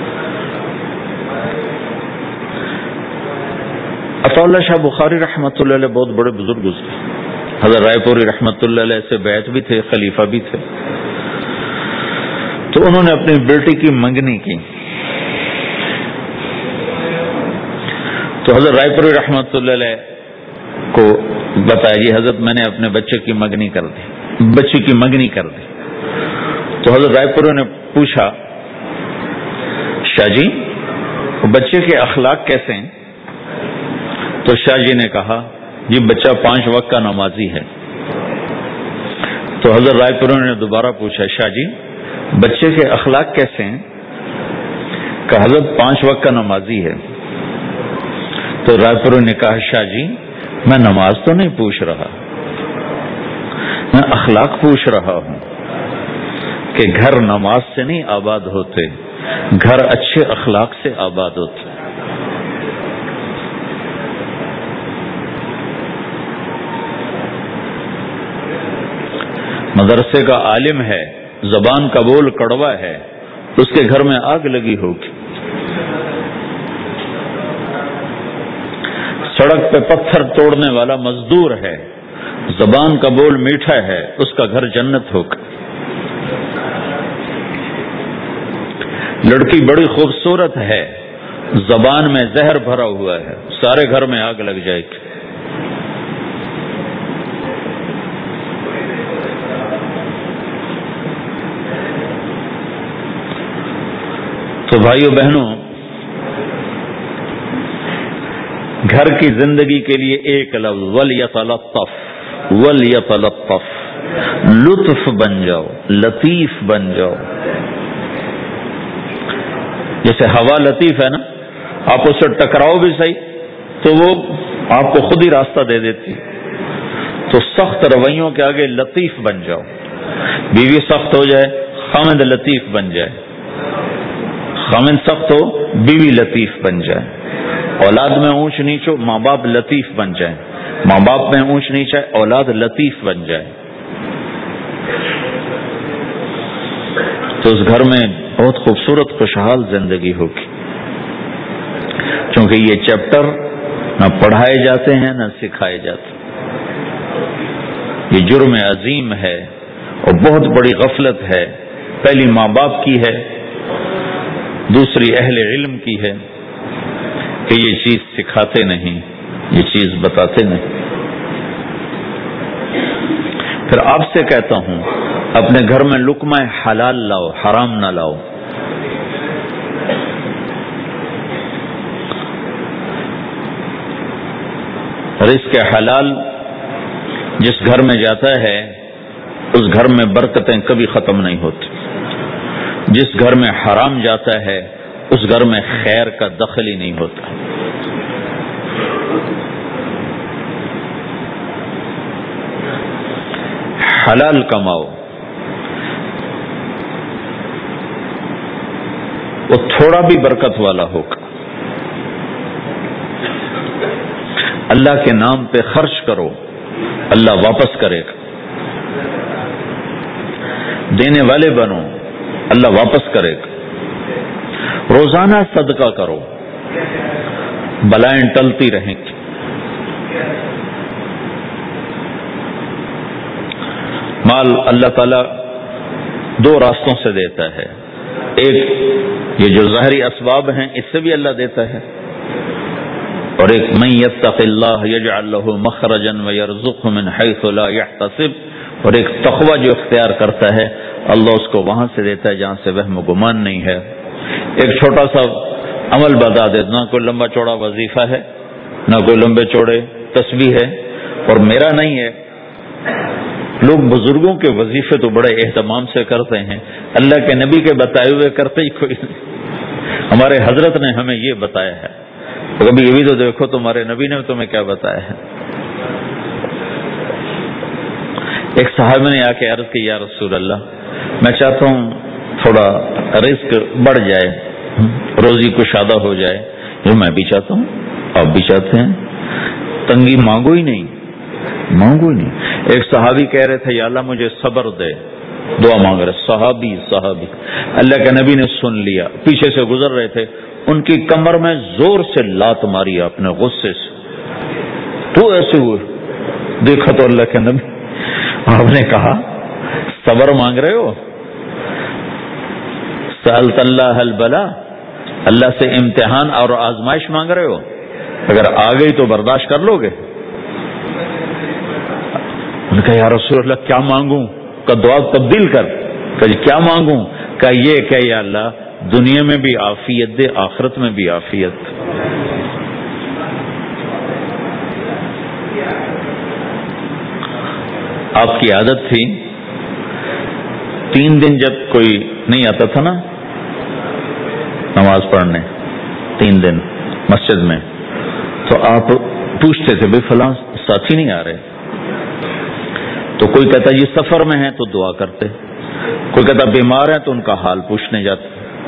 عطا اللہ شاہ بخاری رحمۃ اللہ علیہ بہت بڑے بزرگ گزرے، حضرت رائے پوری رحمۃ اللہ علیہ سے بیعت بھی تھے، خلیفہ بھی تھے، تو انہوں نے اپنی بیٹی کی منگنی کی، تو حضرت رائے پوری رحمۃ اللہ علیہ کو بتایا جی حضرت میں نے اپنے بچے کی منگنی کر دی، بچی کی منگنی کر دی۔ تو حضرت رائے پوری نے پوچھا شاہ جی بچے کے اخلاق کیسے ہیں؟ تو شاہ جی نے کہا جی بچہ پانچ وقت کا نمازی ہے۔ تو حضرت رائے پوری نے دوبارہ پوچھا شاہ جی بچے کے اخلاق کیسے ہیں؟ کہ حضرت پانچ وقت کا نمازی ہے۔ تو رائے پوری نے کہا شاہ جی میں نماز تو نہیں پوچھ رہا، میں اخلاق پوچھ رہا ہوں کہ گھر نماز سے نہیں آباد ہوتے، گھر اچھے اخلاق سے آباد ہوتے۔ مدرسے کا عالم ہے، زبان کا بول کڑوا ہے، اس کے گھر میں آگ لگی ہوگی۔ سڑک پہ پتھر توڑنے والا مزدور ہے، زبان کا بول میٹھا ہے، اس کا گھر جنت ہوگا۔ لڑکی بڑی خوبصورت ہے، زبان میں زہر بھرا ہوا ہے، سارے گھر میں آگ لگ جائے گی۔ تو بھائیو بہنوں، گھر کی زندگی کے لیے ایک لفظ وَلْيَتَلَطَّفْ، وَلْيَتَلَطَّفْ، لطف بن جاؤ، لطیف بن جاؤ۔ جیسے ہوا لطیف ہے نا، آپ اس سے ٹکراؤ بھی صحیح تو وہ آپ کو خود ہی راستہ دے دیتی، تو سخت رویوں کے آگے لطیف بن جاؤ۔ بیوی سخت ہو جائے، خامد لطیف بن جائے، خامد سخت ہو، بیوی لطیف بن جائے۔ اولاد میں اونچ نیچ ہو، ماں باپ لطیف بن جائیں، ماں باپ میں اونچ نیچ ہے، اولاد لطیف بن جائے، تو اس گھر میں بہت خوبصورت خوشحال زندگی ہوگی۔ کیونکہ یہ چیپٹر نہ پڑھائے جاتے ہیں نہ سکھائے جاتے، یہ جرم عظیم ہے اور بہت بڑی غفلت ہے۔ پہلی ماں باپ کی ہے، دوسری اہل علم کی ہے کہ یہ چیز سکھاتے نہیں، یہ چیز بتاتے نہیں۔ پھر آپ سے کہتا ہوں اپنے گھر میں لقمہ حلال لاؤ، حرام نہ لاؤ۔ رزق حلال جس گھر میں جاتا ہے اس گھر میں برکتیں کبھی ختم نہیں ہوتی، جس گھر میں حرام جاتا ہے اس گھر میں خیر کا دخل ہی نہیں ہوتا۔ حلال کماؤ، وہ تھوڑا بھی برکت والا ہوگا۔ اللہ کے نام پہ خرچ کرو، اللہ واپس کرے گا۔ دینے والے بنو، اللہ واپس کرے گا۔ روزانہ صدقہ کرو، بلائیں ٹلتی رہیں گی۔ مال اللہ تعالیٰ دو راستوں سے دیتا ہے، ایک یہ جو ظاہری اسباب ہیں اس سے بھی اللہ دیتا ہے، اور ایک من یتق اللہ یجعل لہ مخرجا ویرزقہ من حیث لا یحتسب، اور ایک تقوی جو اختیار کرتا ہے اللہ اس کو وہاں سے دیتا ہے جہاں سے وہم و گمان نہیں ہے۔ ایک چھوٹا سا عمل بتا دے، نہ کوئی لمبا چوڑا وظیفہ ہے، نہ کوئی لمبے چوڑے تسبیح ہے، اور میرا نہیں ہے۔ لوگ بزرگوں کے وظیفے تو بڑے اہتمام سے کرتے ہیں، اللہ کے نبی کے بتائے ہوئے کرتے ہی کوئی نہیں۔ ہمارے حضرت نے ہمیں یہ بتایا ہے، تو کبھی یہ بھی تو دیکھو تمہارے نبی نے تمہیں کیا بتایا ہے۔ ایک صحابی نے آ کے عرض کی، یا رسول اللہ میں چاہتا ہوں تھوڑا رزق بڑھ جائے، روزی کشادہ ہو جائے۔ یہ میں بھی چاہتا ہوں، آپ بھی چاہتے ہیں، تنگی مانگو ہی نہیں، مانگو ہی نہیں۔ ایک صحابی کہہ رہے تھے یا اللہ مجھے صبر دے، دعا مانگ رہے، صحابی صحابی اللہ کے نبی نے سن لیا، پیچھے سے گزر رہے تھے، ان کی کمر میں زور سے لات ماری آپ نے غصے سے، تو ایسے ہوئے، دیکھا تو اللہ کے نبی، آپ نے کہا صبر مانگ رہے ہو، سألت اللہ البلا، اللہ سے امتحان اور آزمائش مانگ رہے ہو، اگر آ گئی تو برداشت کر لو گے؟ انہوں نے کہا یا رسول اللہ کیا مانگوں؟ کا دعا تبدیل کر، کہ کیا مانگوں؟ کہ یہ کہ یا اللہ دنیا میں بھی عافیت دے، آخرت میں بھی عافیت۔ آپ کی عادت تھی تین دن جب کوئی نہیں آتا تھا نا نماز پڑھنے، تین دن مسجد میں، تو آپ پوچھتے تھے بھائی فلاں ساتھی نہیں آ رہے، تو کوئی کہتا یہ سفر میں ہے تو دعا کرتے، کوئی کہتا بیمار ہے تو ان کا حال پوچھنے جاتے۔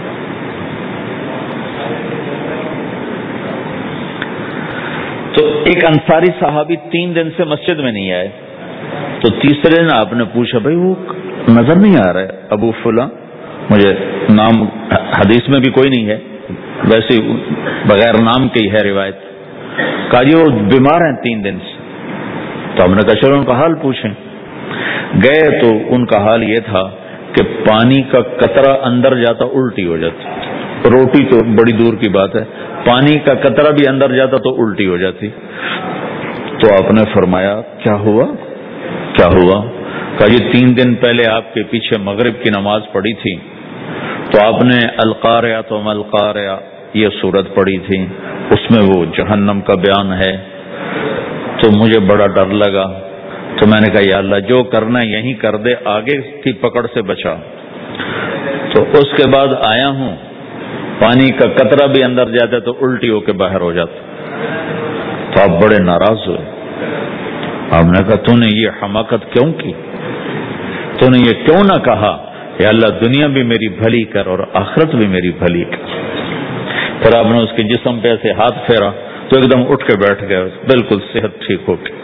تو ایک انصاری صحابی تین دن سے مسجد میں نہیں آئے، تو تیسرے دن آپ نے پوچھا بھائی وہ نظر نہیں آ رہا ہے ابو فلاں، مجھے نام حدیث میں بھی کوئی نہیں ہے، ویسے بغیر نام کے ہی ہے روایت، کہا جی وہ بیمار ہیں تین دن سے، تو ہم نے کہا چلو ان کا حال پوچھیں۔ گئے تو ان کا حال یہ تھا کہ پانی کا قطرہ اندر جاتا الٹی ہو جاتی، روٹی تو بڑی دور کی بات ہے، پانی کا قطرہ بھی اندر جاتا تو الٹی ہو جاتی۔ تو آپ نے فرمایا کیا ہوا کیا ہوا؟ کہا یہ تین دن پہلے آپ کے پیچھے مغرب کی نماز پڑھی تھی تو آپ نے القاریہ تو ملقاریہ یہ سورت پڑھی تھی، اس میں وہ جہنم کا بیان ہے، تو مجھے بڑا ڈر لگا، تو میں نے کہا یا اللہ جو کرنا ہے یہیں کر دے، آگے کی پکڑ سے بچا۔ تو اس کے بعد آیا ہوں، پانی کا قطرہ بھی اندر جاتا تو الٹی ہو کے باہر ہو جاتا۔ تو آپ بڑے ناراض ہوئے، آپ نے کہا تو نے یہ حماقت کیوں کی؟ تو نے یہ کیوں نہ کہا یا اللہ دنیا بھی میری بھلی کر اور آخرت بھی میری بھلی کر؟ پھر آپ نے اس کے جسم پہ سے ہاتھ پھیرا تو ایک دم اٹھ کے بیٹھ گئے، بالکل صحت ٹھیک ہو گئی۔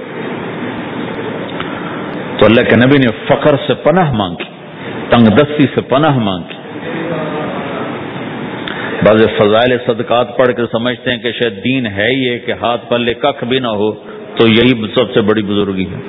تو اللہ کے نبی نے فقر سے پناہ مانگی، تنگ دستی سے پناہ مانگی۔ بعض فضائل صدقات پڑھ کے سمجھتے ہیں کہ شاید دین ہے یہ کہ ہاتھ پلے ککھ بھی نہ ہو تو یہی سب سے بڑی بزرگی ہے۔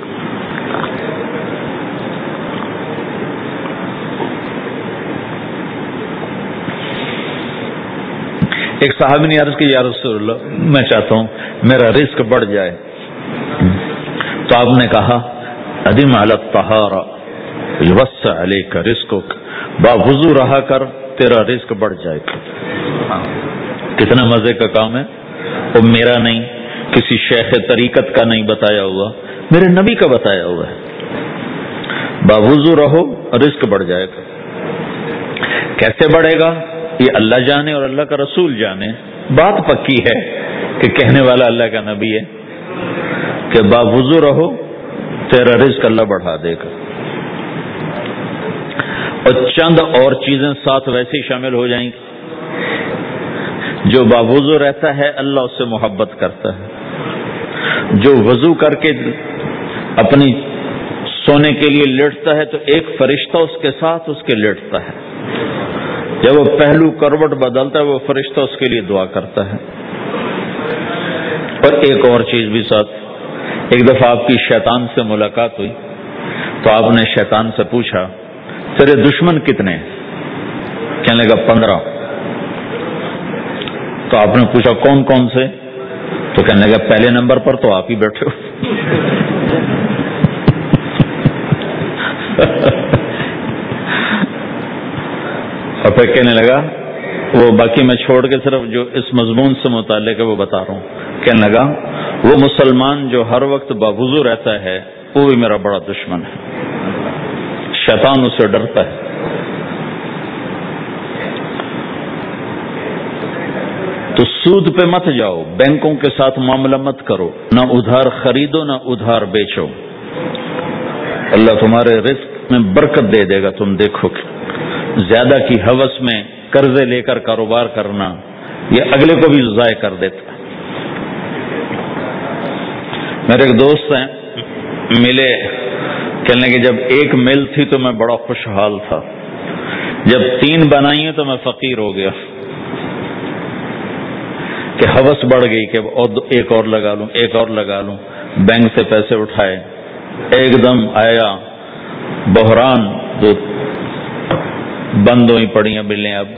ایک صحابی نے عرض کی یا رسول اللہ میں چاہتا ہوں میرا رزق بڑھ جائے، تو آپ نے کہا ادم علی الطہارہ یوسع علیک رزقک، باوضو رہا کر تیرا رزق بڑھ جائے گا۔ کتنا مزے کا کام ہے، وہ میرا نہیں، کسی شیخ طریقت کا نہیں بتایا ہوا، میرے نبی کا بتایا ہوا ہے، باوضو رہو رزق بڑھ جائے گا۔ کیسے بڑھے گا یہ اللہ جانے اور اللہ کا رسول جانے، بات پکی ہے کہ کہنے والا اللہ کا نبی ہے کہ باوضو رہو تیرا رزق اللہ بڑھا دے گا، اور چند اور چیزیں ساتھ ویسے ہی شامل ہو جائیں گی۔ جو باوضو رہتا ہے اللہ اس سے محبت کرتا ہے، جو وضو کر کے اپنی سونے کے لیے لیٹتا ہے تو ایک فرشتہ اس کے ساتھ اس کے لیٹتا ہے، جب وہ پہلو کروٹ بدلتا ہے وہ فرشتہ اس کے لیے دعا کرتا ہے۔ اور ایک اور چیز بھی ساتھ، ایک دفعہ آپ کی شیطان سے ملاقات ہوئی تو آپ نے شیطان سے پوچھا تیرے دشمن کتنے ہیں؟ کہنے لگا پندرہ۔ تو آپ نے پوچھا کون کون سے؟ تو کہنے لگا پہلے نمبر پر تو آپ ہی بیٹھے ہو. اور پھر کہنے لگا وہ باقی میں چھوڑ کے صرف جو اس مضمون سے متعلق ہے وہ بتا رہا ہوں. کہنے لگا وہ مسلمان جو ہر وقت باوضو رہتا ہے وہ بھی میرا بڑا دشمن ہے, شیطان اس سے ڈرتا ہے. تو سود پہ مت جاؤ, بینکوں کے ساتھ معاملہ مت کرو, نہ ادھار خریدو نہ ادھار بیچو. اللہ تمہارے رزق میں برکت دے دے گا, تم دیکھو گے. زیادہ کی ہوس میں قرضے لے کر کاروبار کرنا یہ اگلے کو بھی ضائع کر دیتا ہے. میرے ایک دوست ہیں, ملے, کہنے کہ جب ایک مل تھی تو میں بڑا خوشحال تھا, جب تین بنائی ہیں تو میں فقیر ہو گیا کہ ہوس بڑھ گئی کہ ایک اور لگا لوں ایک اور لگا لوں. بینک سے پیسے اٹھائے, ایک دم آیا بحران, جو بند ہوئی پڑی ہیں بلیں. اب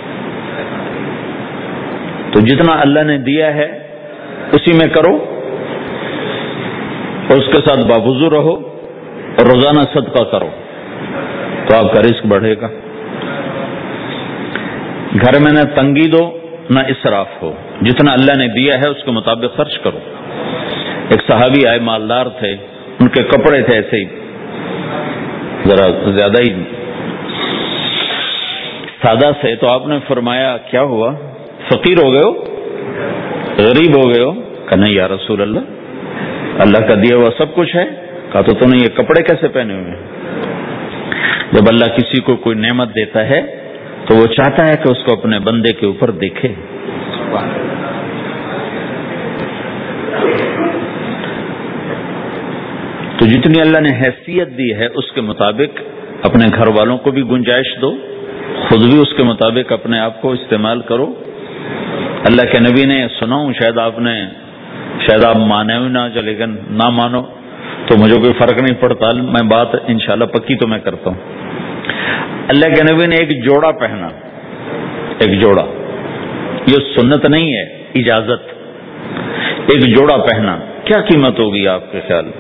تو جتنا اللہ نے دیا ہے اسی میں کرو, اور اس کے ساتھ باوضو رہو, اور روزانہ صدقہ کرو تو آپ کا رزق بڑھے گا. گھر میں نہ تنگی دو نہ اسراف ہو, جتنا اللہ نے دیا ہے اس کے مطابق خرچ کرو. ایک صحابی آئے, مالدار تھے, ان کے کپڑے تھے ایسے ہی ذرا زیادہ ہی سادہ سے, تو آپ نے فرمایا کیا ہوا, فقیر ہو گئے ہو, غریب ہو گئے ہو؟ کہ نہیں یا رسول اللہ, اللہ کا دیا ہوا سب کچھ ہے. کہا تو تم نے یہ کپڑے کیسے پہنے ہوئے ہیں؟ جب اللہ کسی کو کوئی نعمت دیتا ہے تو وہ چاہتا ہے کہ اس کو اپنے بندے کے اوپر دیکھے. تو جتنی اللہ نے حیثیت دی ہے اس کے مطابق اپنے گھر والوں کو بھی گنجائش دو, خود بھی اس کے مطابق اپنے آپ کو استعمال کرو. اللہ کے نبی نے سناؤں, شاید آپ نے شاید آپ مانے ہوئی نہ, لیکن نہ مانو تو مجھے کوئی فرق نہیں پڑتا, میں بات انشاءاللہ پکی تو میں کرتا ہوں. اللہ کے نبی نے ایک جوڑا پہنا, ایک جوڑا, یہ سنت نہیں ہے, اجازت. ایک جوڑا پہنا, کیا قیمت ہوگی آپ کے خیال؟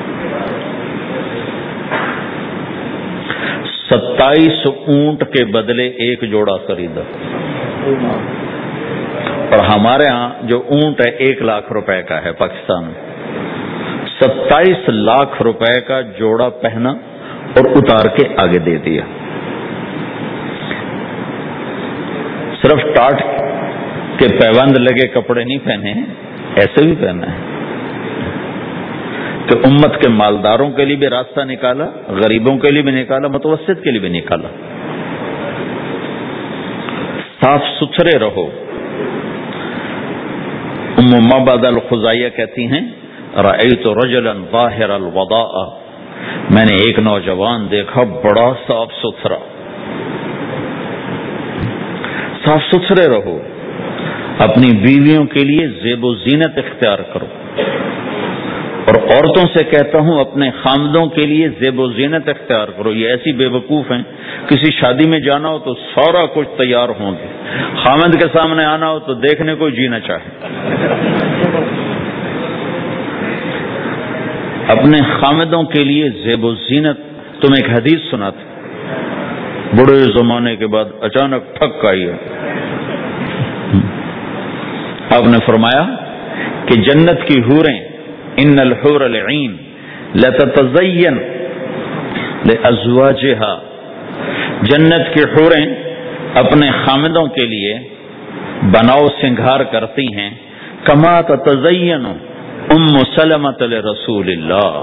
ستائیس اونٹ کے بدلے ایک جوڑا خریدا. اور ہمارے ہاں جو اونٹ ہے ایک لاکھ روپے کا ہے پاکستان میں. ستائیس لاکھ روپے کا جوڑا پہنا اور اتار کے آگے دے دیا. صرف ٹاٹ کے پیوند لگے کپڑے نہیں پہنے, ایسے بھی پہنا ہے کہ امت کے مالداروں کے لیے بھی راستہ نکالا, غریبوں کے لیے بھی نکالا, متوسط کے لیے بھی نکالا. صاف ستھرے رہو. ام مبادہ الخزائیہ کہتی ہیں رأیت رجلا ظاہر الوضاء, میں نے ایک نوجوان دیکھا بڑا صاف ستھرا. صاف ستھرے رہو. اپنی بیویوں کے لیے زیب و زینت اختیار کرو, اور عورتوں سے کہتا ہوں اپنے خامدوں کے لیے زیب و زینت اختیار کرو. یہ ایسی بے وقوف ہیں, کسی شادی میں جانا ہو تو سارا کچھ تیار ہوں گے, خامد کے سامنے آنا ہو تو دیکھنے کو جی نہ چاہے. اپنے خامدوں کے لیے زیب و زینت. تم ایک حدیث سناتے, بڑے زمانے کے بعد اچانک ٹھک آئی ہے. آپ نے فرمایا کہ جنت کی حوریں, ان الحور العین لتتزین لازواجها, جنت کی حوریں اپنے خامدوں کے لیے بناؤ سنگھار کرتی ہیں کما تتزین ام سلمۃ لرسول اللہ.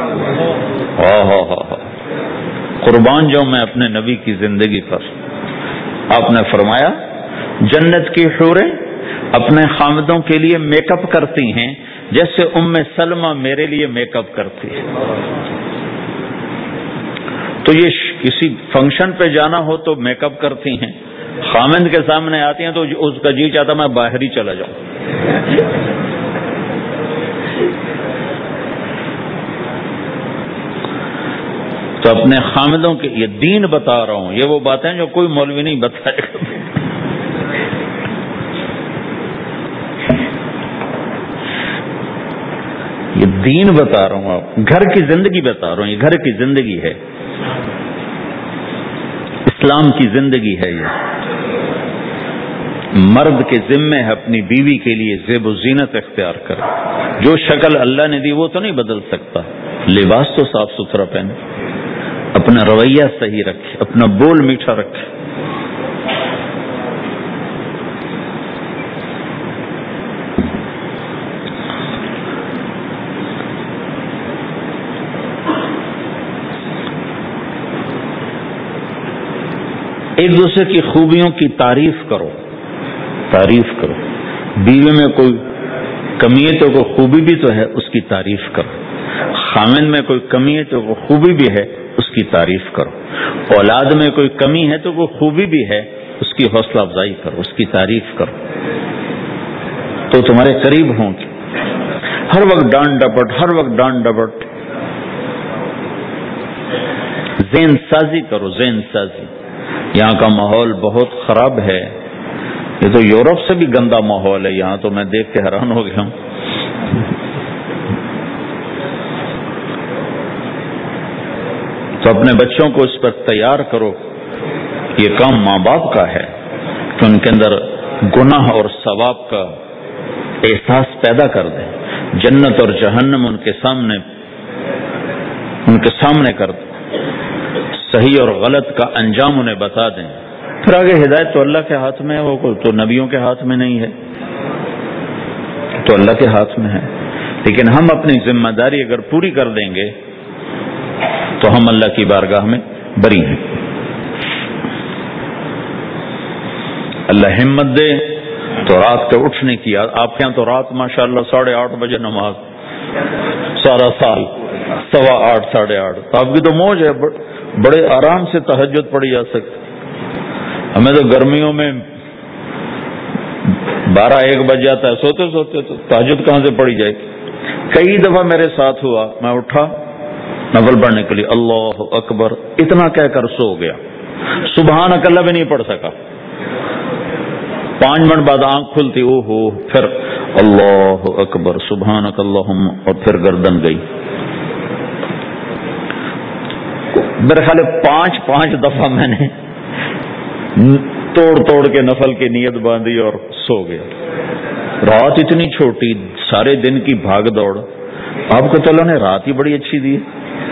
قربان جاؤں میں اپنے نبی کی زندگی پر. آپ نے فرمایا جنت کی حوریں اپنے خامدوں کے لیے میک اپ کرتی ہیں جیسے ام سلمہ میرے لیے میک اپ کرتی ہے. تو یہ کسی فنکشن پہ جانا ہو تو میک اپ کرتی ہیں, خامند کے سامنے آتی ہیں تو اس کا جی چاہتا میں باہر ہی چلا جاؤں. تو اپنے خامدوں کے, یہ دین بتا رہا ہوں, یہ وہ باتیں جو کوئی مولوی نہیں بتائے گا. دین بتا رہا ہوں، آپ گھر کی زندگی بتا رہا ہوں، یہ گھر کی زندگی ہے، اسلام کی زندگی ہے۔ یہ مرد کے ذمے ہے اپنی بیوی کے لیے زیب و زینت اختیار کرے، جو شکل اللہ نے دی وہ تو نہیں بدل سکتا، لباس تو صاف ستھرا پہنے، اپنا رویہ صحیح رکھے، اپنا بول میٹھا رکھے۔ ایک دوسرے کی خوبیوں کی تعریف کرو، تعریف کرو، بیوی میں کوئی کمی ہے تو کوئی خوبی بھی تو ہے، اس کی تعریف کرو، خامن میں کوئی کمی ہے تو کوئی خوبی بھی ہے، اس کی تعریف کرو، اولاد میں کوئی کمی ہے تو کوئی خوبی بھی ہے، اس کی حوصلہ افزائی کرو، اس کی تعریف کرو، تو تمہارے قریب ہوں گے۔ ہر وقت ڈانٹ ڈپٹ، ہر وقت ڈانٹ ڈپٹ، ذہن سازی کرو، ذہن سازی۔ یہاں کا ماحول بہت خراب ہے، یہ تو یورپ سے بھی گندا ماحول ہے، یہاں تو میں دیکھ کے حیران ہو گیا ہوں۔ تو اپنے بچوں کو اس پر تیار کرو، یہ کام ماں باپ کا ہے کہ ان کے اندر گناہ اور ثواب کا احساس پیدا کر دیں، جنت اور جہنم ان کے سامنے ان کے سامنے کر دیں، صحیح اور غلط کا انجام انہیں بتا دیں۔ پھر آگے ہدایت تو اللہ کے ہاتھ میں ہے، وہ تو نبیوں کے ہاتھ میں نہیں ہے، تو اللہ کے ہاتھ میں ہے، لیکن ہم اپنی ذمہ داری اگر پوری کر دیں گے تو ہم اللہ کی بارگاہ میں بری ہیں۔ اللہ ہمت دے تو رات کے اٹھنے کی، آپ کے یہاں تو رات ماشاءاللہ ساڑھے آٹھ بجے نماز، سارا سال سوا آٹھ ساڑھے آٹھ، آپ کی تو موج ہے، بڑے آرام سے تہجد پڑھی جا سکتی۔ ہمیں تو گرمیوں میں بارہ ایک بج جاتا ہے سوتے سوتے، تو تہجد کہاں سے پڑھی جائے گی؟ کئی دفعہ میرے ساتھ ہوا، میں اٹھا نفل پڑھنے کے لیے، اللہ اکبر اتنا کہہ کر سو گیا، سبحان اللہ بھی نہیں پڑھ سکا، پانچ منٹ بعد آنکھ کھلتی، او ہو، پھر اللہ اکبر سبحانک اللہم، اور پھر گردن گئی۔ میرے خیال ہے پانچ پانچ دفعہ میں نے توڑ توڑ کے نفل کی نیت باندھی اور سو گیا۔ رات اتنی چھوٹی، سارے دن کی بھاگ دوڑ، آپ کو تعالیٰ نے رات ہی بڑی اچھی دی،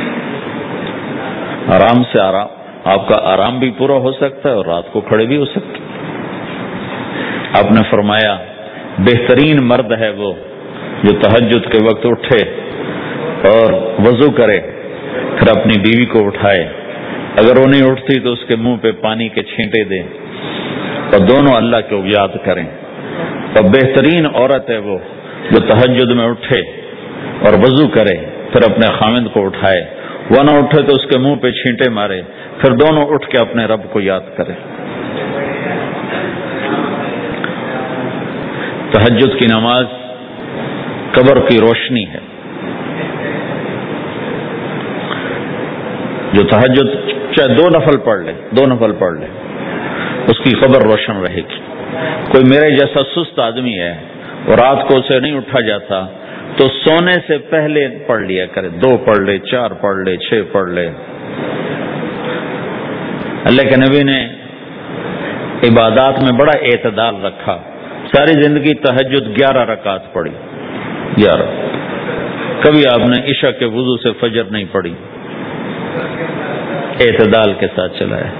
آرام سے آرام، آپ کا آرام بھی پورا ہو سکتا ہے اور رات کو کھڑے بھی ہو سکتے۔ آپ نے فرمایا بہترین مرد ہے وہ جو تہجد کے وقت اٹھے اور وضو کرے، پھر اپنی بیوی کو اٹھائے، اگر وہ نہیں اٹھتی تو اس کے منہ پہ پانی کے چھینٹے دیں اور دونوں اللہ کو یاد کریں۔ اور بہترین عورت ہے وہ جو تہجد میں اٹھے اور وضو کرے، پھر اپنے خامند کو اٹھائے، وہ نہ اٹھے تو اس کے منہ پہ چھینٹے مارے، پھر دونوں اٹھ کے اپنے رب کو یاد کرے۔ تہجد کی نماز قبر کی روشنی ہے، جو تہجد چاہے دو نفل پڑھ لے، دو نفل پڑھ لے، اس کی قبر روشن رہے گی۔ کوئی میرے جیسا سست آدمی ہے اور رات کو اسے نہیں اٹھا جاتا تو سونے سے پہلے پڑھ لیا کرے، دو پڑھ لے، چار پڑھ لے، چھ پڑھ لے۔ اللہ کے نبی نے عبادات میں بڑا اعتدال رکھا، ساری زندگی تہجد گیارہ رکعت پڑھی، گیارہ، کبھی آپ نے عشاء کے وضو سے فجر نہیں پڑھی، اعتدال کے ساتھ چلایا۔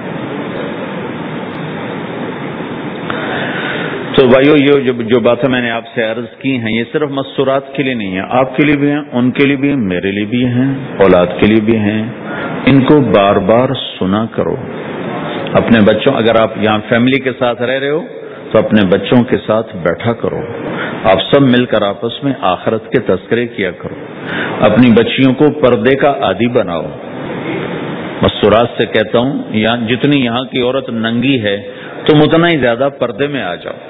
تو بھائیو، یہ جو, جو باتیں میں نے آپ سے عرض کی ہیں یہ صرف مستورات کے لیے نہیں ہیں، آپ کے لیے بھی ہیں، ان کے لیے بھی ہیں، میرے لیے بھی ہیں، اولاد کے لیے بھی ہیں۔ ان کو بار بار سنا کرو اپنے بچوں، اگر آپ یہاں فیملی کے ساتھ رہ رہے ہو تو اپنے بچوں کے ساتھ بیٹھا کرو، آپ سب مل کر آپس میں آخرت کے تذکرے کیا کرو، اپنی بچیوں کو پردے کا عادی بناؤ۔ مستورات سے کہتا ہوں، یہاں جتنی یہاں کی عورت ننگی ہے تم اتنا ہی زیادہ پردے میں آ جاؤ۔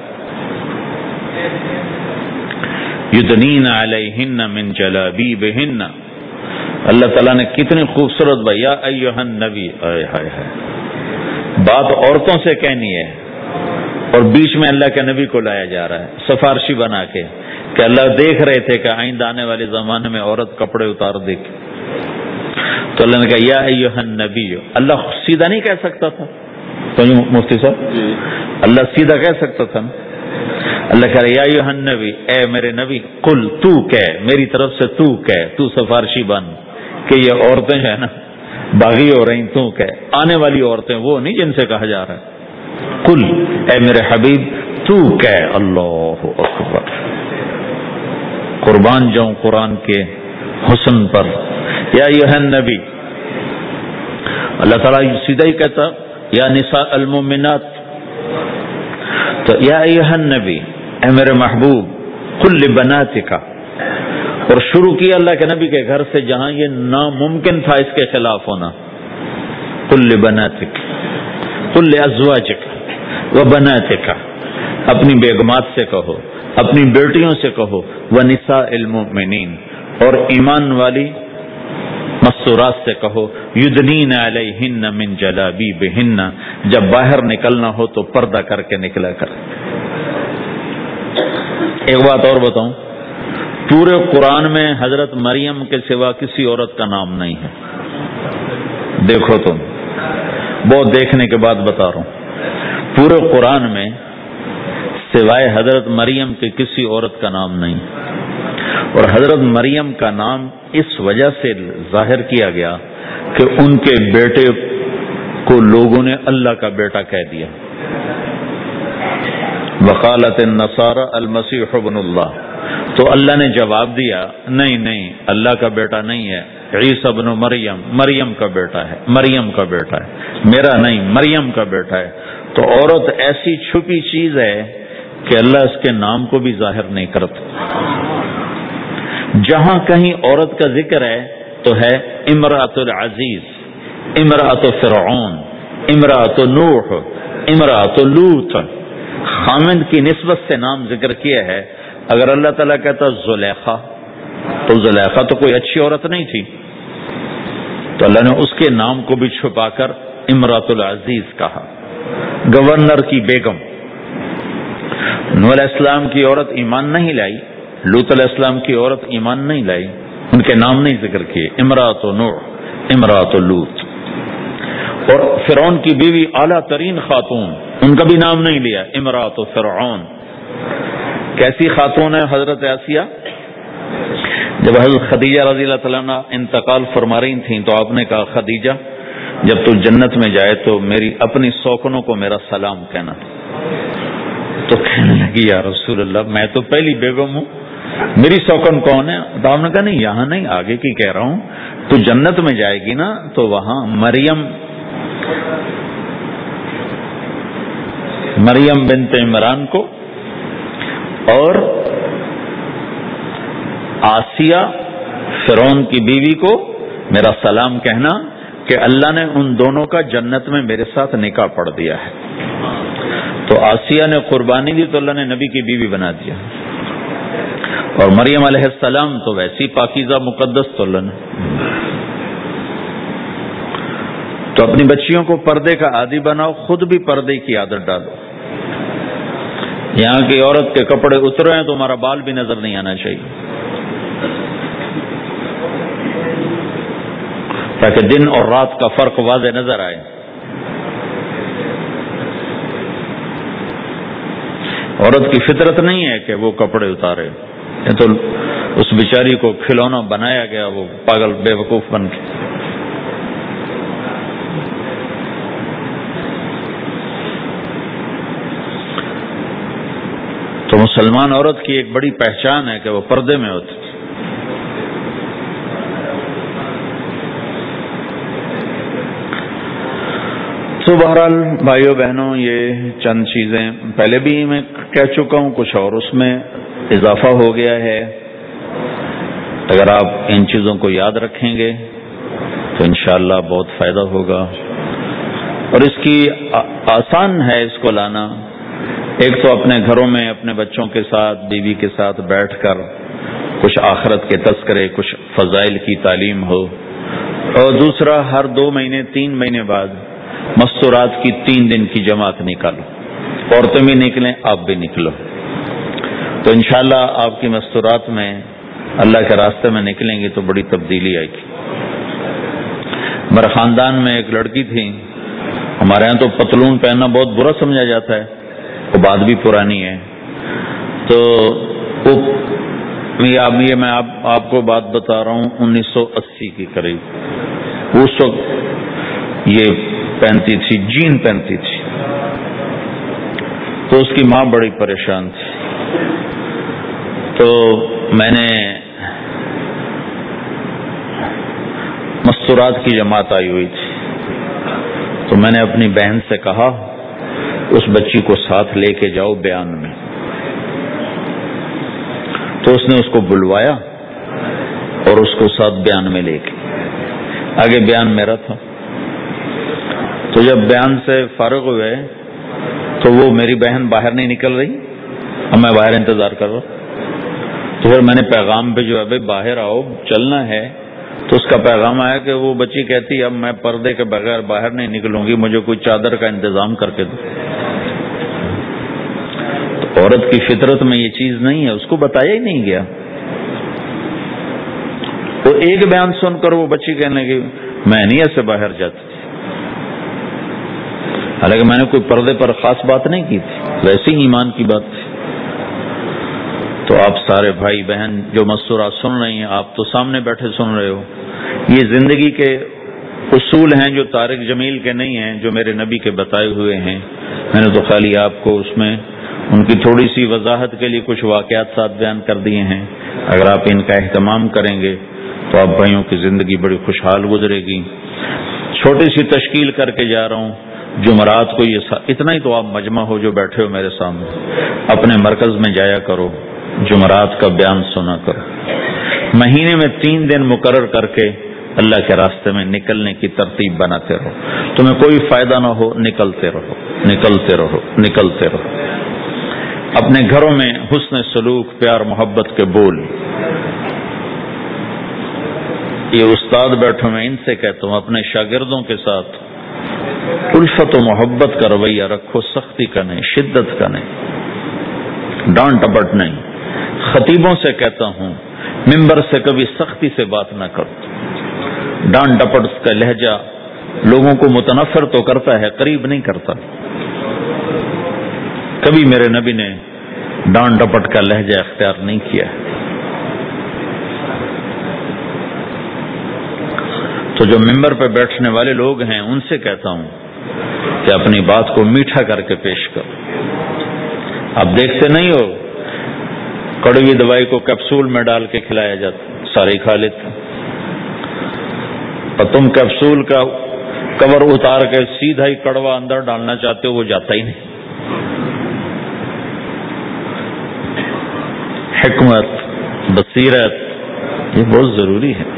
یدنین علیہن من جلابیبہن، اللہ تعالیٰ نے کتنی خوبصورت بھائی، یا ایھا النبی، آئے ہائے ہائے، بات عورتوں سے کہنی ہے اور بیچ میں اللہ کے نبی کو لایا جا رہا ہے سفارشی بنا کے، کہ اللہ دیکھ رہے تھے کہ آئندہ آنے والے زمانے میں عورت کپڑے اتار دے گی. تو اللہ نے کہا یا ایھا النبی. اللہ سیدھا نہیں کہہ سکتا تھا تو مفتی صاحب اللہ سیدھا کہہ سکتا تھا نا. اللہ کہہ رہا یا ایھا النبی، اے میرے نبی، قل تو کہہ، میری طرف سے تو کہہ، تو سفارشی بن کہ یہ عورتیں ہیں نا باغی ہو رہی، تو کہہ. آنے والی عورتیں وہ نہیں جن سے کہا جا رہا ہے. قل اے میرے حبیب تو کہہ. اللہ اکبر. قربان جاؤں قرآن کے حسن پر. یا ایھا النبی، اللہ تعالیٰ سیدھا ہی کہتا یا نساء المؤمنات. تو یا ایھا النبی، اے میرے محبوب، قل لبناتک، اور شروع کیا اللہ کے نبی کے گھر سے جہاں یہ ناممکن تھا اس کے خلاف ہونا. قل لبناتک، قل لازواجک وبناتک، اپنی بیگمات سے کہو، اپنی بیٹیوں سے کہو، ونساء المؤمنین، اور ایمان والی مستورات سے کہو، یدنین علیہن من جلابیبہن، جب باہر نکلنا ہو تو پردہ کر کے نکلا کر. ایک بات اور بتاؤں، پورے قرآن میں حضرت مریم کے سوا کسی عورت کا نام نہیں ہے. دیکھو تم، بہت دیکھنے کے بعد بتا رہا ہوں، پورے قرآن میں سوائے حضرت مریم کے کسی عورت کا نام نہیں. اور حضرت مریم کا نام اس وجہ سے ظاہر کیا گیا کہ ان کے بیٹے کو لوگوں نے اللہ کا بیٹا کہہ دیا. وقالت النصارى المسیح ابن اللہ، تو اللہ نے جواب دیا نہیں نہیں، اللہ کا بیٹا نہیں ہے، عیسی ابن مریم، مریم کا بیٹا ہے، مریم کا بیٹا ہے، میرا نہیں، مریم کا بیٹا ہے. تو عورت ایسی چھپی چیز ہے کہ اللہ اس کے نام کو بھی ظاہر نہیں کرتا. جہاں کہیں عورت کا ذکر ہے تو ہے امرأۃ العزیز، امرأۃ فرعون، امرأۃ نوح، امرأۃ لوط. خامند کی نسبت سے نام ذکر کیا ہے. اگر اللہ تعالیٰ کہتا زلیخا تو زلیخا تو کوئی اچھی عورت نہیں تھی، تو اللہ نے اس کے نام کو بھی چھپا کر امرأۃ العزیز کہا. گورنر کی بیگم. نوح علیہ السلام کی عورت ایمان نہیں لائی، لوط علیہ السلام کی عورت ایمان نہیں لائی، ان کے نام نہیں ذکر کیے. امرأۃ نوح، امرأۃ لوط. اور فرعون کی بیوی اعلیٰ ترین خاتون، ان کا بھی نام نہیں لیا، امرأۃ فرعون. کیسی خاتون ہے حضرت آسیہ؟ جب حضرت خدیجہ رضی اللہ تعالیٰ عنہ انتقال فرما رہی تھیں تو آپ نے کہا خدیجہ جب تو جنت میں جائے تو میری اپنی سوکنوں کو میرا سلام کہنا. تو کہنے لگی یا رسول اللہ میں تو پہلی بیگم ہوں، میری سوکن کون ہے؟ تو آپ نے کہا نہیں یہاں نہیں، آگے کی کہہ رہا ہوں. تو جنت میں جائے گی نا تو وہاں مریم مریم بنت عمران کو اور آسیہ فرعون کی بیوی کو میرا سلام کہنا کہ اللہ نے ان دونوں کا جنت میں میرے ساتھ نکاح پڑھ دیا ہے. تو آسیہ نے قربانی دی تو اللہ نے نبی کی بیوی بنا دیا، اور مریم علیہ السلام تو ویسی پاکیزہ مقدس تو اللہ نے. تو اپنی بچیوں کو پردے کا عادی بناؤ، خود بھی پردے کی عادت ڈالو. یہاں کی عورت کے کپڑے اترے ہیں تو ہمارا بال بھی نظر نہیں آنا چاہیے، تاکہ دن اور رات کا فرق واضح نظر آئے. عورت کی فطرت نہیں ہے کہ وہ کپڑے اتارے، یہ تو اس بیچاری کو کھلونا بنایا گیا، وہ پاگل بے وقوف بن کے. تو مسلمان عورت کی ایک بڑی پہچان ہے کہ وہ پردے میں ہوتی. تو بہرحال بھائیوں بہنوں یہ چند چیزیں پہلے بھی میں کہہ چکا ہوں، کچھ اور اس میں اضافہ ہو گیا ہے. اگر آپ ان چیزوں کو یاد رکھیں گے تو انشاءاللہ بہت فائدہ ہوگا. اور اس کی آسان ہے اس کو لانا. ایک تو اپنے گھروں میں اپنے بچوں کے ساتھ، بیوی کے ساتھ بیٹھ کر کچھ آخرت کے تذکرے، کچھ فضائل کی تعلیم ہو. اور دوسرا ہر دو مہینے تین مہینے بعد مستورات کی تین دن کی جماعت نکالو. عورتیں بھی نکلیں، آپ بھی نکلو. تو انشاءاللہ آپ کی مستورات میں اللہ کے راستے میں نکلیں گی تو بڑی تبدیلی آئے گی. میرے خاندان میں ایک لڑکی تھی. ہمارے یہاں تو پتلون پہننا بہت برا سمجھا جاتا ہے, وہ بات بھی پرانی ہے. تو وہ یہ میں آپ, آپ کو بات بتا رہا ہوں انیس سو اسی کی قریب. اس وقت یہ پہنتی تھی, جین پہنتی تھی. تو اس کی ماں بڑی پریشان تھی. تو میں نے مستورات کی جماعت آئی ہوئی تھی, تو میں نے اپنی بہن سے کہا اس بچی کو ساتھ لے کے جاؤ بیان میں. تو اس نے اس کو بلوایا اور اس کو ساتھ بیان میں لے کے, آگے بیان میرا تھا. تو جب بیان سے فارغ ہوئے تو وہ میری بہن باہر نہیں نکل رہی اور میں باہر انتظار کر رہا. تو پھر میں نے پیغام بھیجا, بھائی باہر آؤ, چلنا ہے. تو اس کا پیغام آیا کہ وہ بچی کہتی اب میں پردے کے بغیر باہر نہیں نکلوں گی, مجھے کوئی چادر کا انتظام کر کے دو. تو عورت کی فطرت میں یہ چیز نہیں ہے, اس کو بتایا ہی نہیں گیا. تو ایک بیان سن کر وہ بچی کہنے لگی میں نہیں ایسے باہر جاتی تھی. حالانکہ میں نے کوئی پردے پر خاص بات نہیں کی تھی, ویسے ہی ایمان کی بات تھی. تو آپ سارے بھائی بہن جو مستورات سن رہی ہیں, آپ تو سامنے بیٹھے سن رہے ہو, یہ زندگی کے اصول ہیں جو طارق جمیل کے نہیں ہیں, جو میرے نبی کے بتائے ہوئے ہیں. میں نے تو خالی آپ کو اس میں ان کی تھوڑی سی وضاحت کے لیے کچھ واقعات ساتھ بیان کر دیے ہیں. اگر آپ ان کا اہتمام کریں گے تو آپ بھائیوں کی زندگی بڑی خوشحال گزرے گی. چھوٹی سی تشکیل کر کے جا رہا ہوں. جمعرات کو یہ اتنا ہی تو آپ مجمع ہو جو بیٹھے ہو میرے سامنے, اپنے مرکز میں جایا کرو, جمعرات کا بیان سنا کرو. مہینے میں تین دن مقرر کر کے اللہ کے راستے میں نکلنے کی ترتیب بناتے رہو. تمہیں کوئی فائدہ نہ ہو, نکلتے رہو نکلتے رہو نکلتے رہو. اپنے گھروں میں حسن سلوک, پیار محبت کے بول. یہ استاد بیٹھو, میں ان سے کہتا ہوں اپنے شاگردوں کے ساتھ الفت و محبت کا رویہ رکھو, سختی کا نہیں, شدت کا نہیں, ڈانٹ ڈپٹ نہیں. خطیبوں سے کہتا ہوں ممبر سے کبھی سختی سے بات نہ کرو. ڈانٹ ڈپٹ کا لہجہ لوگوں کو متنفر تو کرتا ہے, قریب نہیں کرتا. کبھی میرے نبی نے ڈانٹ ڈپٹ کا لہجہ اختیار نہیں کیا. تو جو ممبر پہ بیٹھنے والے لوگ ہیں ان سے کہتا ہوں کہ اپنی بات کو میٹھا کر کے پیش کرو. آپ دیکھتے نہیں ہو کڑوی دوائی کو کیپسول میں ڈال کے کھلایا جاتا, سارے کھا لیتے, اور تم کیپسول کا کور اتار کے سیدھا ہی کڑوا اندر ڈالنا چاہتے ہو, وہ جاتا ہی نہیں. حکمت, بصیرت, یہ بہت ضروری ہے.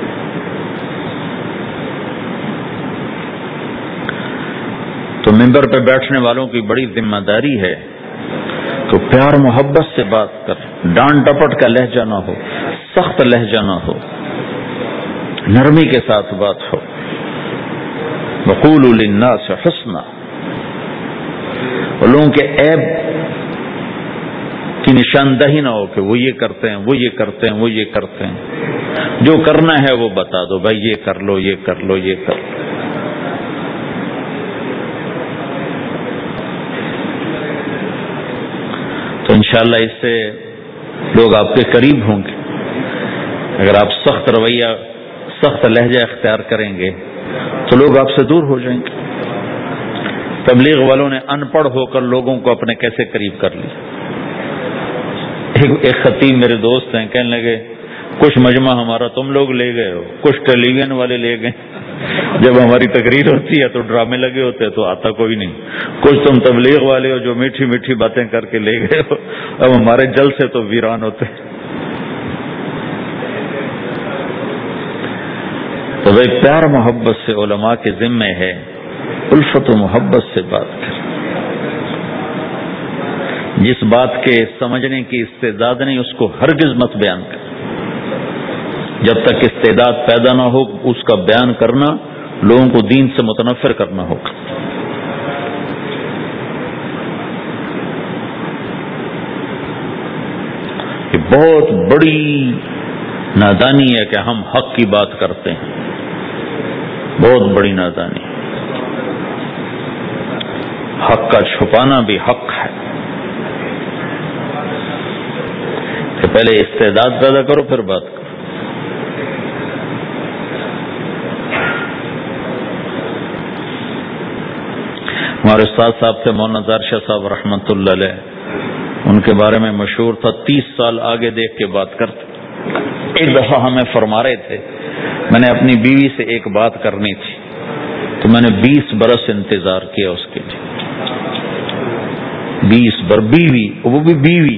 تو ممبر پہ بیٹھنے والوں کی بڑی ذمہ داری ہے تو پیار محبت سے بات کر, ڈانٹ ڈپٹ کا لہجہ نہ ہو, سخت لہجہ نہ ہو, نرمی کے ساتھ بات ہو. وقولوا للناس حسنا, اور لوگوں کے عیب کی نشاندہی نہ ہو کہ وہ یہ کرتے ہیں وہ یہ کرتے ہیں وہ یہ کرتے ہیں. جو کرنا ہے وہ بتا دو, بھائی یہ کر لو یہ کر لو یہ کر لو. تو انشاءاللہ اس سے لوگ آپ کے قریب ہوں گے. اگر آپ سخت رویہ سخت لہجہ اختیار کریں گے تو لوگ آپ سے دور ہو جائیں گے. تبلیغ والوں نے ان پڑھ ہو کر لوگوں کو اپنے کیسے قریب کر لیا. ایک خطیب میرے دوست ہیں, کہنے لگے کچھ مجمع ہمارا تم لوگ لے گئے ہو, کچھ ٹیلی ویژن والے لے گئے, جب ہماری تقریر ہوتی ہے تو ڈرامے لگے ہوتے ہیں تو آتا کوئی نہیں, کچھ تم تبلیغ والے ہو جو میٹھی میٹھی باتیں کر کے لے گئے ہو, اب ہمارے جل سے تو ویران ہوتے. تو بھائی پیار محبت سے علماء کے ذمے ہے, الفت و محبت سے بات کر. جس بات کے سمجھنے کی استعداد نہیں اس کو ہرگز مت بیان کر. جب تک استعداد پیدا نہ ہو اس کا بیان کرنا لوگوں کو دین سے متنفر کرنا ہوگا. یہ بہت بڑی نادانی ہے کہ ہم حق کی بات کرتے ہیں، بہت بڑی نادانی۔ حق کا چھپانا بھی حق ہے کہ پہلے استعداد پیدا کرو پھر بات کرو۔ ہمارے استاد صاحب تھے مولانا زار شاہ صاحب رحمۃ اللہ علیہ، ان کے بارے میں مشہور تھا تیس سال آگے دیکھ کے بات کرتے۔ ایک دفعہ ہمیں فرما رہے تھے، میں نے اپنی بیوی سے ایک بات کرنی تھی تو میں نے بیس برس انتظار کیا اس کے لیے، بیس بر بیوی وہ بھی بیوی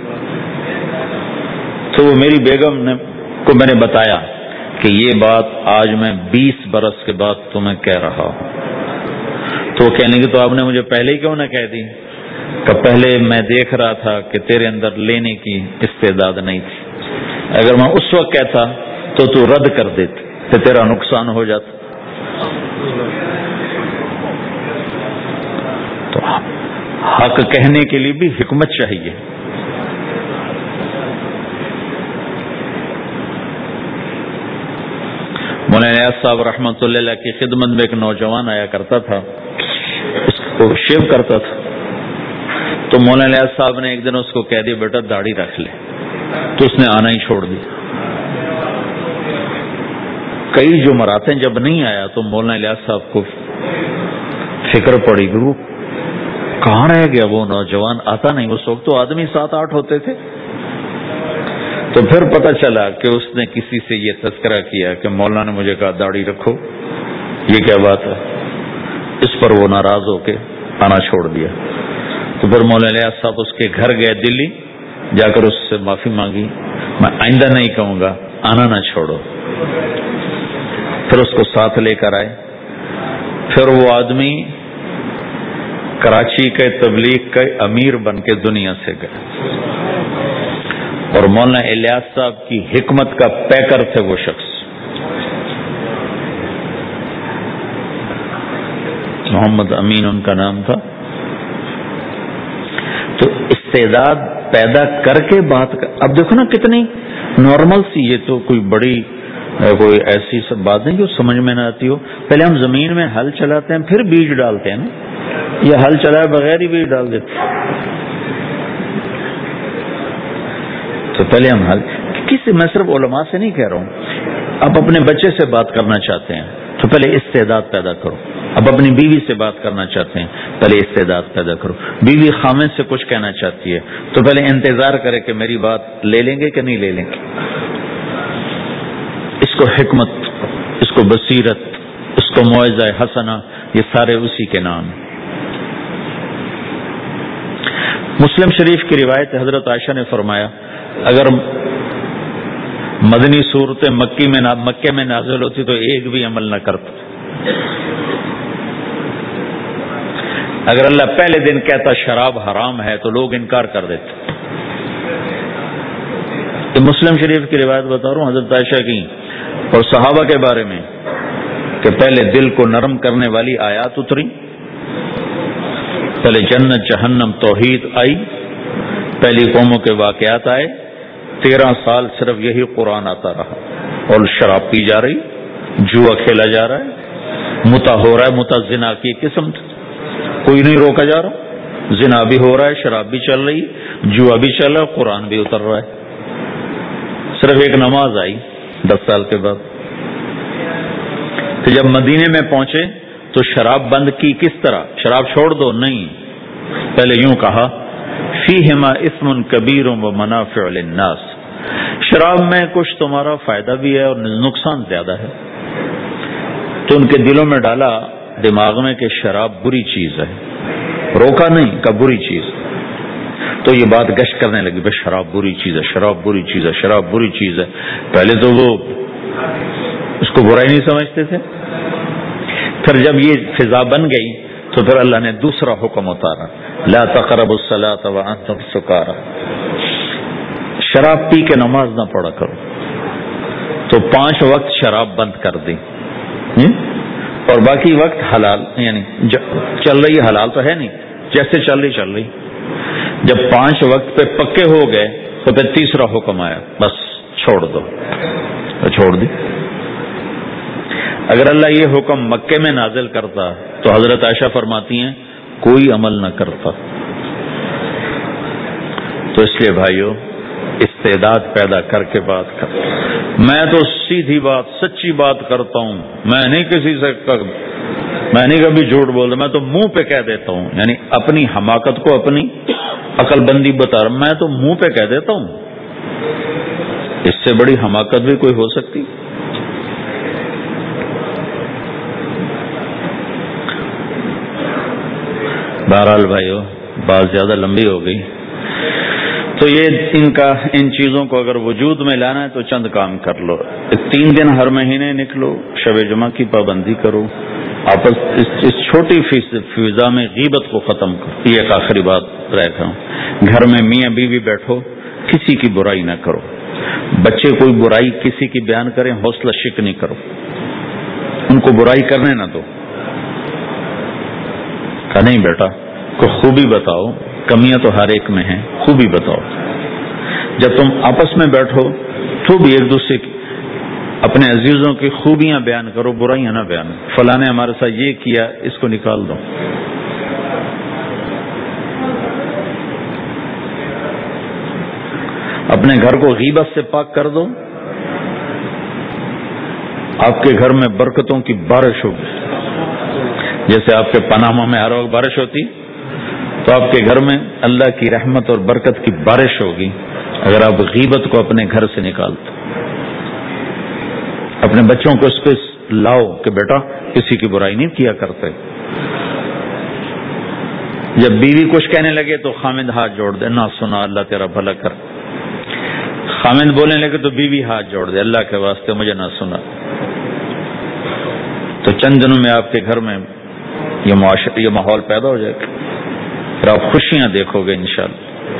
تو وہ میری بیگم نے کو میں نے بتایا کہ یہ بات آج میں بیس برس کے بعد تمہیں کہہ رہا ہوں۔ تو وہ کہنے کی تو آپ نے مجھے پہلے ہی کیوں نہ کہہ دی؟ کہ پہلے میں دیکھ رہا تھا کہ تیرے اندر لینے کی استعداد نہیں تھی، اگر میں اس وقت کہتا تو تو رد کر دیتی تو تیرا نقصان ہو جاتا۔ تو حق کہنے کے لیے بھی حکمت چاہیے۔ مولانا الیاس صاحب رحمۃ اللہ علیہ کی خدمت میں ایک نوجوان آیا کرتا تھا، اس کو شیو کرتا تھا، تو مولانا الیاس صاحب نے ایک دن اس کو کہہ دیا بیٹا داڑھی رکھ لے، تو اس نے آنا ہی چھوڑ دیا۔ کئی جمعراتیں جب نہیں آیا تو مولانا الیاس صاحب کو فکر پڑی کہ وہ کہاں رہ گیا، وہ نوجوان آتا نہیں۔ اس وقت تو آدمی سات آٹھ ہوتے تھے۔ تو پھر پتہ چلا کہ اس نے کسی سے یہ تذکرہ کیا کہ مولانا نے مجھے کہا داڑھی رکھو، یہ کیا بات ہے؟ اس پر وہ ناراض ہو کے آنا چھوڑ دیا۔ تو پھر مولانا الیاس صاحب اس کے گھر گئے دلی، جا کر اس سے معافی مانگی، میں آئندہ نہیں کہوں گا، آنا نہ چھوڑو۔ پھر اس کو ساتھ لے کر آئے۔ پھر وہ آدمی کراچی کے تبلیغ کے امیر بن کے دنیا سے گئے، اور مولانا الیاس صاحب کی حکمت کا پیکر تھے وہ شخص۔ محمد امین ان کا نام تھا۔ تو استعداد پیدا کر کے بات کر، اب دیکھو نا کتنی نارمل سی، یہ تو کوئی بڑی کوئی ایسی سب بات نہیں جو سمجھ میں نہ آتی ہو۔ پہلے ہم زمین میں ہل چلاتے ہیں پھر بیج ڈالتے ہیں نا، یہ ہل چلائے بغیر ہی بیج ڈال دیتے ہیں۔ تو پہلے ہم حل کسی، میں صرف علماء سے نہیں کہہ رہا ہوں، آپ اپنے بچے سے بات کرنا چاہتے ہیں تو پہلے استعداد پیدا کرو۔ اب اپنی بیوی سے بات کرنا چاہتے ہیں پہلے استعداد پیدا کرو۔ بیوی خامد سے کچھ کہنا چاہتی ہے تو پہلے انتظار کرے کہ میری بات لے لیں گے کہ نہیں لے لیں گے۔ اس کو حکمت، اس کو بصیرت، اس کو موعظہ حسنہ، یہ سارے اسی کے نام ہیں۔ مسلم شریف کی روایت حضرت عائشہ نے فرمایا اگر مدنی صورتیں مکی میں مکے میں نازل ہوتی تو ایک بھی عمل نہ کرتا۔ اگر اللہ پہلے دن کہتا شراب حرام ہے تو لوگ انکار کر دیتے۔ تو مسلم شریف کی روایت بتا رہا ہوں حضرت عائشہ کی اور صحابہ کے بارے میں کہ پہلے دل کو نرم کرنے والی آیات اتری، پہلے جنت جہنم توحید آئی، پہلی قوموں کے واقعات آئے، تیرہ سال صرف یہی قرآن آتا رہا، اور شراب پی جا رہی، جوا کھیلا جا رہا ہے، متا ہو رہا ہے، متا زنا کی قسم کوئی نہیں روکا جا رہا، زنا بھی ہو رہا ہے، شراب بھی چل رہی، جوا بھی چل رہا ہے، قرآن بھی اتر رہا ہے۔ صرف ایک نماز آئی دس سال کے بعد۔ تو جب مدینے میں پہنچے تو شراب بند کی، کس طرح؟ شراب چھوڑ دو نہیں، پہلے یوں کہا فیہما اسم کبیر و منافع للناس، شراب میں کچھ تمہارا فائدہ بھی ہے اور نقصان زیادہ ہے۔ تو ان کے دلوں میں ڈالا دماغ میں کہ شراب بری چیز ہے، روکا نہیں کہ بری چیز۔ تو یہ بات گشت کرنے لگی بس شراب بری چیز ہے، شراب بری چیز ہے، شراب بری چیز ہے۔ پہلے تو وہ اس کو برائی نہیں سمجھتے تھے، پھر جب یہ فضا بن گئی تو پھر اللہ نے دوسرا حکم اتارا، لا تقربوا الصلاۃ وانتم سکارى، شراب پی کے نماز نہ پڑھا کرو۔ تو پانچ وقت شراب بند کر دی اور باقی وقت حلال، یعنی چل رہی حلال تو ہے نہیں، جیسے چل رہی چل رہی۔ جب پانچ وقت پہ پکے ہو گئے تو پھر تیسرا حکم آیا، بس چھوڑ دو، تو چھوڑ دی۔ اگر اللہ یہ حکم مکے میں نازل کرتا تو حضرت عائشہ فرماتی ہیں کوئی عمل نہ کرتا۔ تو اس لیے بھائیو استعداد پیدا کر کے بات کر، میں تو سیدھی بات سچی بات کرتا ہوں، میں نہیں کسی سے میں نہیں کبھی جھوٹ بولتا، میں تو منہ پہ کہہ دیتا ہوں، یعنی اپنی حماقت کو اپنی عقل بندی بتا رہا، میں تو منہ پہ کہہ دیتا ہوں، اس سے بڑی حماقت بھی کوئی ہو سکتی؟ بہرحال بھائیو بات زیادہ لمبی ہو گئی، تو یہ ان کا ان چیزوں کو اگر وجود میں لانا ہے تو چند کام کر لو۔ تین دن ہر مہینے نکلو، شب جمعہ کی پابندی کرو، آپس اس, اس چھوٹی فضا میں غیبت کو ختم کرو۔ یہ ایک آخری بات رہ گا، گھر میں میاں بیوی بیٹھو، کسی کی برائی نہ کرو، بچے کوئی برائی کسی کی بیان کریں حوصلہ شک نہیں کرو، ان کو برائی کرنے نہ دو، کہ نہیں بیٹا کوئی خوبی بتاؤ، کمیاں تو ہر ایک میں ہیں، خوبی بتاؤ۔ جب تم آپس میں بیٹھو تو بھی ایک دوسرے کی اپنے عزیزوں کی خوبیاں بیان کرو، برائیاں نہ بیان، فلاں نے ہمارے ساتھ یہ کیا، اس کو نکال دو۔ اپنے گھر کو غیبت سے پاک کر دو، آپ کے گھر میں برکتوں کی بارش ہوگی، جیسے آپ کے پاناما میں ہر وقت بارش ہوتی، تو آپ کے گھر میں اللہ کی رحمت اور برکت کی بارش ہوگی اگر آپ غیبت کو اپنے گھر سے نکال دو۔ اپنے بچوں کو اس پہ لاؤ کہ بیٹا کسی کی برائی نہیں کیا کرتے۔ جب بیوی کچھ کہنے لگے تو خامد ہاتھ جوڑ دے، نہ سنا اللہ تیرا بھلا کر۔ خامد بولنے لگے تو بیوی ہاتھ جوڑ دے، اللہ کے واسطے مجھے نہ سنا۔ تو چند دنوں میں آپ کے گھر میں یہ معاشرہ یہ ماحول پیدا ہو جائے گا، پھر آپ خوشیاں دیکھو گے انشاءاللہ۔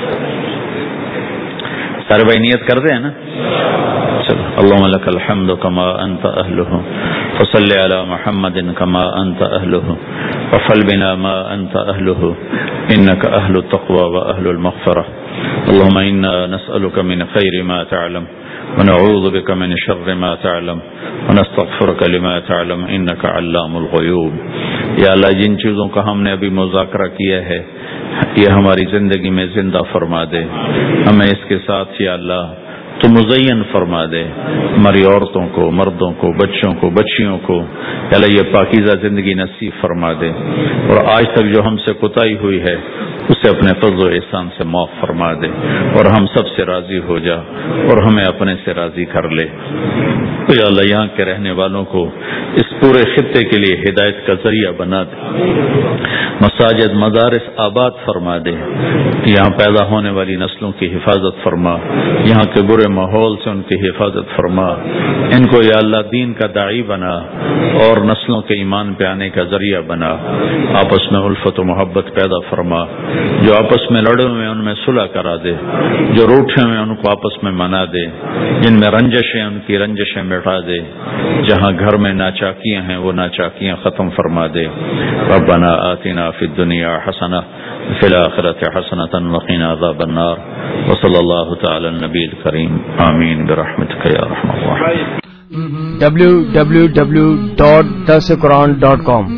سارے بھائی نیت کرتے ہیں نا؟ چلو، اللہم لک الحمد کما انت اہلہ، فصلی علی محمد کما انت اہلہ، وفعل بنا ما انت اہلہ، انک اہل التقوی و اہل المغفرہ۔ اللہم انا نسألک من خیر ما تعلم ونعوذ بک من شر ما تعلم ونستغفرک لما تعلم انک علام الغیوب۔ یا اللہ جن چیزوں کا ہم نے ابھی مذاکرہ کیا ہے یہ ہماری زندگی میں زندہ فرما دے، ہمیں اس کے ساتھ یا اللہ تو مزین فرما دے، ہماری عورتوں کو، مردوں کو، بچوں کو، بچیوں کو یا اللہ یہ پاکیزہ زندگی نصیب فرما دے، اور آج تک جو ہم سے کوتاہی ہوئی ہے اسے اپنے فضل و احسان سے معاف فرما دے، اور ہم سب سے راضی ہو جا اور ہمیں اپنے سے راضی کر لے۔ تو یا اللہ یہاں کے رہنے والوں کو اس پورے خطے کے لیے ہدایت کا ذریعہ بنا دے، مساجد مدارس آباد فرما دے، یہاں پیدا ہونے والی نسلوں کی حفاظت فرما، یہاں کے برے ماحول سے ان کی حفاظت فرما، ان کو یا اللہ دین کا داعی بنا اور نسلوں کے ایمان پہ آنے کا ذریعہ بنا، آپس میں الفت و محبت پیدا فرما، جو آپس میں لڑے ہوئے ان میں صلح کرا دے، جو روٹھے ہوئے ان کو آپس میں منا دے، جن میں رنجشیں ان کی رنجشیں مٹا دے، جہاں گھر میں ناچاکیاں ہیں وہ ناچاکیاں ختم فرما دے۔ ربنا آتنا فی الدنیا حسنہ فی الآخرۃ حسنۃ وقنا عذاب النار، وصلی اللہ تعالی النبی الکریم، آمین برحمتک یا ارحم الراحمین۔ ڈبلیو ڈبلیو ڈبلیو ڈاٹ دس قرآن ڈاٹ کام